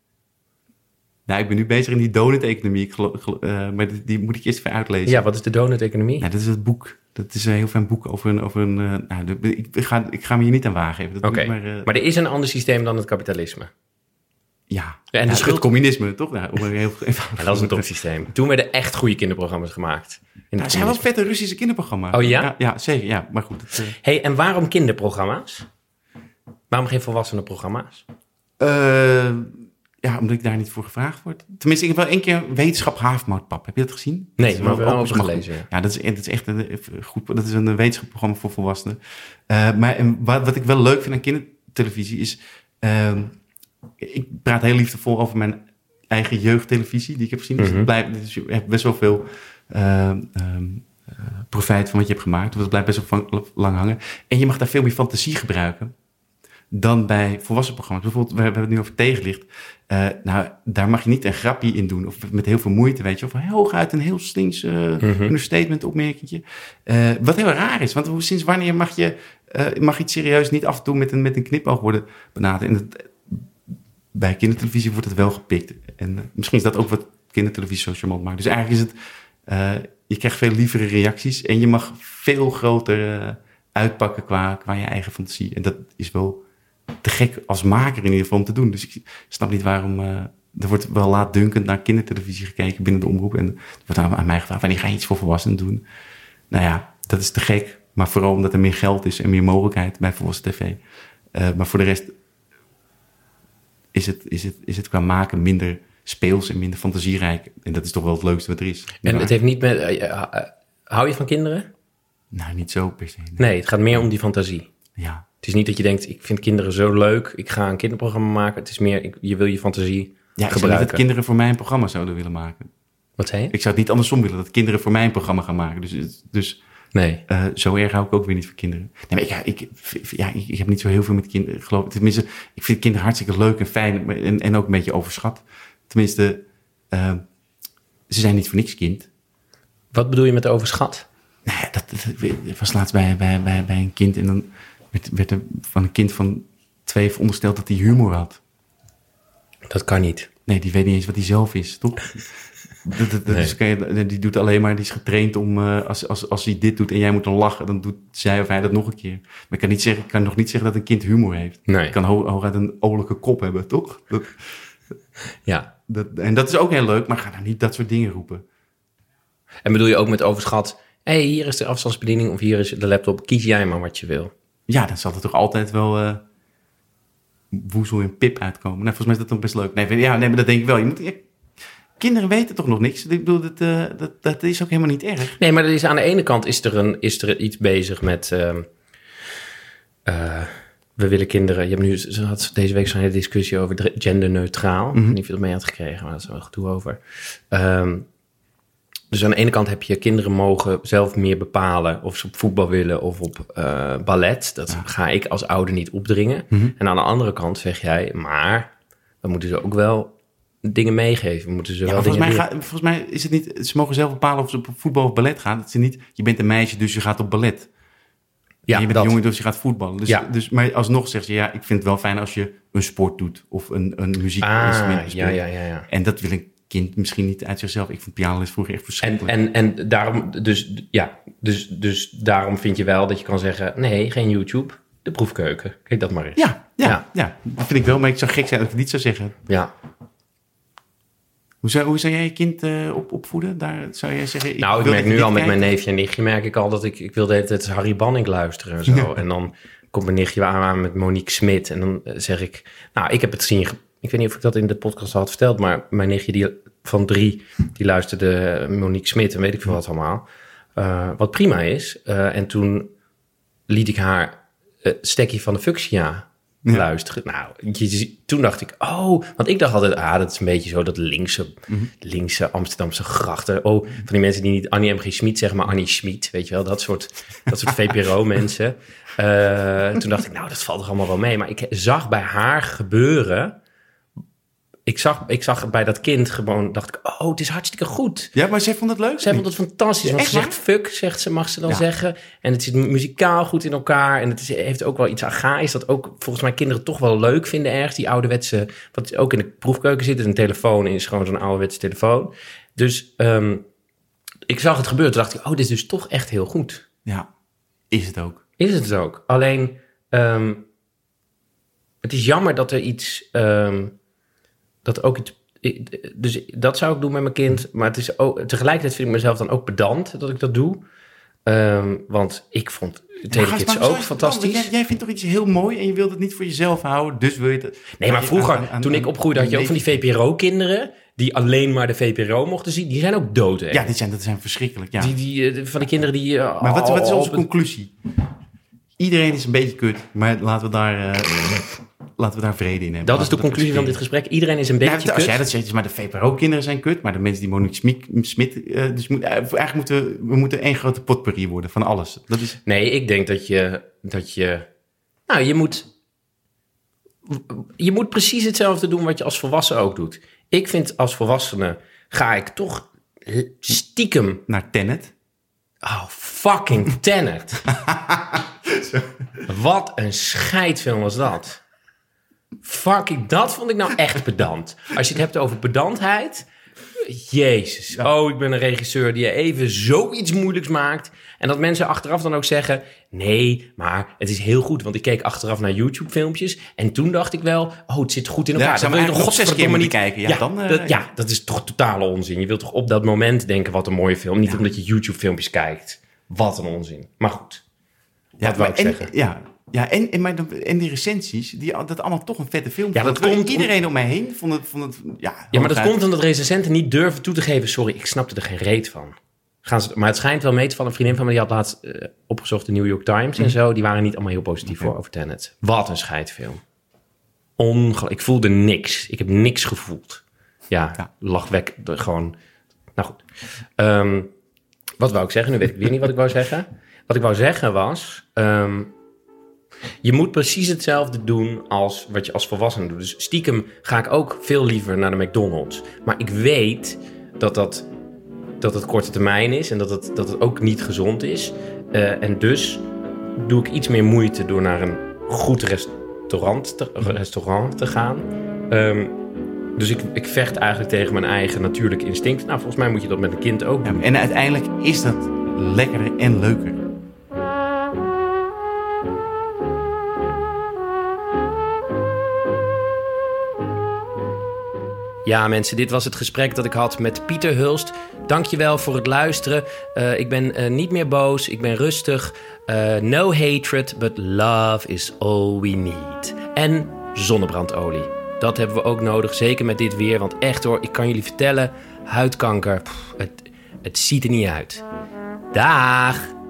Nou, ik ben nu bezig in die donut-economie. Ik gelo- gelo- uh, maar die, die moet ik eerst even uitlezen. Ja, wat is de donut-economie? Nou, dat is het boek. Dat is een heel fijn boek over een... Over een uh, nou, de, ik, ga, ik ga me hier niet aan wagen. Oké, okay. maar, uh, maar er is een ander systeem dan het kapitalisme? Ja. ja en ja, de schuld... het communisme, toch? Nou, om heel ja, dat is een topsysteem. Toen werden echt goede kinderprogramma's gemaakt. Nou, er zijn wel vette Russische kinderprogramma's. Oh ja? Ja, ja zeker. Ja, maar goed. Het, uh... hey, en waarom kinderprogramma's? Waarom geen volwassenen programma's? Uh, ja, omdat ik daar niet voor gevraagd word. Tenminste, ik heb wel één keer wetenschap havermoutpap. Heb je dat gezien? Nee, dat maar wel over gelezen. Ja, ja dat, is, dat is echt een, goed, dat is een wetenschapprogramma voor volwassenen. Uh, maar en wat, wat ik wel leuk vind aan kindertelevisie is... Uh, ik praat heel liefdevol over mijn eigen jeugdtelevisie die ik heb gezien. Mm-hmm. Dus, blijf, dus je hebt best wel veel uh, um, uh, profijt van wat je hebt gemaakt. Dat blijft best wel van, lang hangen. En je mag daar veel meer fantasie gebruiken dan bij volwassen programma's. Bijvoorbeeld, we hebben het nu over tegenlicht. Uh, nou, daar mag je niet een grapje in doen. Of met heel veel moeite, weet je. Of hooguit een heel slinks uh, mm-hmm. understatement opmerkingje. Uh, wat heel raar is. Want sinds wanneer mag je uh, mag iets serieus niet af en toe met een, met een knipoog worden benaderd? En dat, bij kindertelevisie wordt het wel gepikt. En uh, misschien is dat ook wat kindertelevisie zo charmant maakt. Dus eigenlijk is het... Uh, je krijgt veel lievere reacties. En je mag veel groter uh, uitpakken qua, qua je eigen fantasie. En dat is wel... te gek als maker in ieder geval om te doen. Dus ik snap niet waarom... Uh, er wordt wel laatdunkend naar kindertelevisie gekeken binnen de omroep. En er wordt aan, aan mij gevraagd, wanneer ga je iets voor volwassenen doen? Nou ja, dat is te gek. Maar vooral omdat er meer geld is en meer mogelijkheid bij volwassen tv. Uh, maar voor de rest is het, is, het, is het qua maken minder speels en minder fantasierijk. En dat is toch wel het leukste wat er is. En het heeft niet met... Uh, uh, hou je van kinderen? Nou, niet zo per se. Nee. nee, het gaat meer om die fantasie. Ja. Het is niet dat je denkt, ik vind kinderen zo leuk, ik ga een kinderprogramma maken. Het is meer, ik, je wil je fantasie ja, gebruiken. Ik zou niet dat kinderen voor mij een programma zouden willen maken. Wat zei je? Ik zou het niet andersom willen, dat kinderen voor mij een programma gaan maken. Dus, dus nee. Uh, zo erg hou ik ook weer niet van kinderen. Nee, maar ik, ja, ik, ja, ik, ik heb niet zo heel veel met kinderen, geloof ik. Tenminste, ik vind kinderen hartstikke leuk en fijn en, en ook een beetje overschat. Tenminste, uh, ze zijn niet voor niks kind. Wat bedoel je met overschat? Nou ja, dat, dat, dat was laatst bij, bij, bij, bij een kind en dan werd, werd er van een kind van twee verondersteld dat hij humor had. Dat kan niet. Nee, die weet niet eens wat hij zelf is, toch? dat, dat, nee. Dus kan je, die doet alleen maar, die is getraind om, uh, als, als, als hij dit doet en jij moet dan lachen, dan doet zij of hij dat nog een keer. Maar ik kan, niet zeggen, ik kan nog niet zeggen dat een kind humor heeft. Nee. Ik kan ho- hooguit een oorlijke kop hebben, toch? Dat, ja. Dat, en dat is ook heel leuk, maar ga nou niet dat soort dingen roepen. En bedoel je ook met overschat, hé, hey, hier is de afstandsbediening of hier is de laptop, kies jij maar wat je wil. Ja, dan zal er toch altijd wel uh, woezel en pip uitkomen. Nou, volgens mij is dat dan best leuk. Nee, ja, nee maar dat denk ik wel. Je moet, ja, kinderen weten toch nog niks? Ik bedoel, dat, uh, dat, dat is ook helemaal niet erg. Nee, maar er is, aan de ene kant is er, een, is er iets bezig met... Uh, uh, we willen kinderen... Je hebt nu, ze had deze week zo'n hele discussie over genderneutraal. Mm-hmm. Ik weet niet of je dat mee had gekregen, maar dat is wel gedoe over. Um, Dus aan de ene kant heb je kinderen mogen zelf meer bepalen of ze op voetbal willen of op uh, ballet. Dat ja. ga ik als ouder niet opdringen. Mm-hmm. En aan de andere kant zeg jij, maar we moeten ze ook wel dingen meegeven. We moeten ze ja, wel volgens, dingen mij ga, volgens mij is het niet, ze mogen zelf bepalen of ze op voetbal of ballet gaan. Het is niet, je bent een meisje, dus je gaat op ballet. Ja, en je bent dat. een jongen, dus je gaat voetballen. Dus, ja. dus, maar alsnog zegt ze, ja, ik vind het wel fijn als je een sport doet of een, een muziekinstrument ah, ja, ja, ja, ja. En dat wil ik kind misschien niet uit zichzelf. Ik vond pianoles vroeger echt verschrikkelijk. En, en, en daarom, dus, ja, dus, dus daarom vind je wel dat je kan zeggen, nee, geen YouTube, de proefkeuken. Kijk dat maar eens. Ja, ja, ja. ja dat vind ik wel, maar ik zou gek zijn als ik het niet zou zeggen. Ja. Hoe zou, hoe zou jij je kind uh, op, opvoeden? Daar zou jij zeggen... Ik nou, ik merk nu al kijken. Met mijn neefje en nichtje, merk ik al dat ik, ik wil de hele tijd Harry Banning luisteren en zo. Ja. En dan komt mijn nichtje aan met Monique Smit en dan zeg ik, nou, ik heb het zien... Ik weet niet of ik dat in de podcast had verteld, maar mijn nichtje die, van drie, die luisterde Monique Smit en weet ik veel wat allemaal. Uh, wat prima is. Uh, en toen liet ik haar uh, Stekkie van de Fuchsia ja. luisteren. Nou, je, toen dacht ik, oh, want ik dacht altijd, ah, dat is een beetje zo dat linkse, mm-hmm. linkse Amsterdamse grachten. Oh, van die mensen die niet Annie M G. Schmid zeggen, maar Annie Schmid, weet je wel, dat soort, dat soort V P R O-mensen. Uh, toen dacht ik, nou, dat valt er allemaal wel mee. Maar ik zag bij haar gebeuren... Ik zag, ik zag bij dat kind gewoon, dacht ik, oh, het is hartstikke goed. Ja, maar zij vond het leuk? Zij vond het fantastisch. Ja, want ze zegt fuck, zegt ze, mag ze dan ja. zeggen. En het zit muzikaal goed in elkaar. En het is, heeft ook wel iets archaïs dat ook volgens mij kinderen toch wel leuk vinden ergens. Die ouderwetse, wat ook in de proefkeuken zit, is een telefoon is gewoon zo'n ouderwetse telefoon. Dus um, ik zag het gebeuren. Toen dacht ik, oh, dit is dus toch echt heel goed. Ja, is het ook. Is het ook. Alleen, um, het is jammer dat er iets... Um, Dat ook iets, dus dat zou ik doen met mijn kind. Maar het is ook, tegelijkertijd vind ik mezelf dan ook pedant dat ik dat doe. Um, want ik vond Telekids ook fantastisch. Jij, jij vindt toch iets heel mooi en je wilt het niet voor jezelf houden. Dus wil je het... Nee, maar vroeger, aan, aan, toen aan, ik opgroeide, had je ook van die V P R O-kinderen... die alleen maar de V P R O mochten zien. Die zijn ook dood, hè? Ja, die zijn, dat zijn verschrikkelijk, ja. Die, die, van die kinderen die... Uh, maar wat, wat is onze oh, conclusie? Iedereen is een beetje kut, maar laten we daar... Uh, Laten we daar vrede in hebben. Dat is de conclusie van dit gesprek. Iedereen is een beetje ja, als kut. jij dat zegt, maar de V P R O-kinderen zijn kut. Maar de mensen die Monique Smit... Uh, dus moet, uh, eigenlijk moeten we, we moeten één grote potpourri worden van alles. Dat is... Nee, ik denk dat je... dat je nou, je moet... Je moet precies hetzelfde doen wat je als volwassene ook doet. Ik vind als volwassene... ga ik toch stiekem... Naar Tenet? Oh, fucking Tenet. Wat een scheidfilm was dat. Fucking, dat vond ik nou echt pedant. Als je het hebt over pedantheid... Jezus. Oh, ik ben een regisseur die even zoiets moeilijks maakt. En dat mensen achteraf dan ook zeggen... Nee, maar het is heel goed. Want ik keek achteraf naar YouTube-filmpjes. En toen dacht ik wel... Oh, het zit goed in elkaar. Ja, dan wil je toch godverdomme niet kijken. Ja, ja, dan, uh, dat, ja, dat is toch totale onzin. Je wilt toch op dat moment denken... Wat een mooie film. Niet ja. omdat je YouTube-filmpjes kijkt. Wat een onzin. Maar goed, Ja, wat wou maar ik en, zeggen? Ja, ja en, en, maar de- en die recensies, die, dat allemaal toch een vette film. Ja, dat vonden. komt om- Iedereen om mij heen vond het... Vond het ja, Ja, maar dat hooguit- komt omdat recensenten niet durven toe te geven... sorry, ik snapte er geen reet van. Gaan ze, maar het schijnt wel mee te vallen. Een vriendin van me die had laatst uh, opgezocht de New York Times en zo. Die waren niet allemaal heel positief Okay. voor over Tenet. Wat een scheidfilm. Ongelooflijk. Ik voelde niks. Ik heb niks gevoeld. Ja, Ja. lachwek. Gewoon... Nou goed. Um, wat wou ik zeggen? Nu weet ik weer niet wat ik wou zeggen. Wat ik wou zeggen was... Um, je moet precies hetzelfde doen als wat je als volwassene doet. Dus stiekem ga ik ook veel liever naar de McDonald's. Maar ik weet dat dat, dat het korte termijn is en dat het, dat het ook niet gezond is. Uh, en dus doe ik iets meer moeite door naar een goed restaurant te, restaurant te gaan. Um, dus ik, ik vecht eigenlijk tegen mijn eigen natuurlijke instinct. Nou, volgens mij moet je dat met een kind ook doen. Ja, en uiteindelijk is dat lekkerder en leuker. Ja, mensen, dit was het gesprek dat ik had met Pieter Hulst. Dankjewel voor het luisteren. Uh, ik ben uh, niet meer boos, ik ben rustig. Uh, no hatred, but love is all we need. En zonnebrandolie. Dat hebben we ook nodig, zeker met dit weer. Want echt hoor, ik kan jullie vertellen, huidkanker, pff, het, het ziet er niet uit. Daag!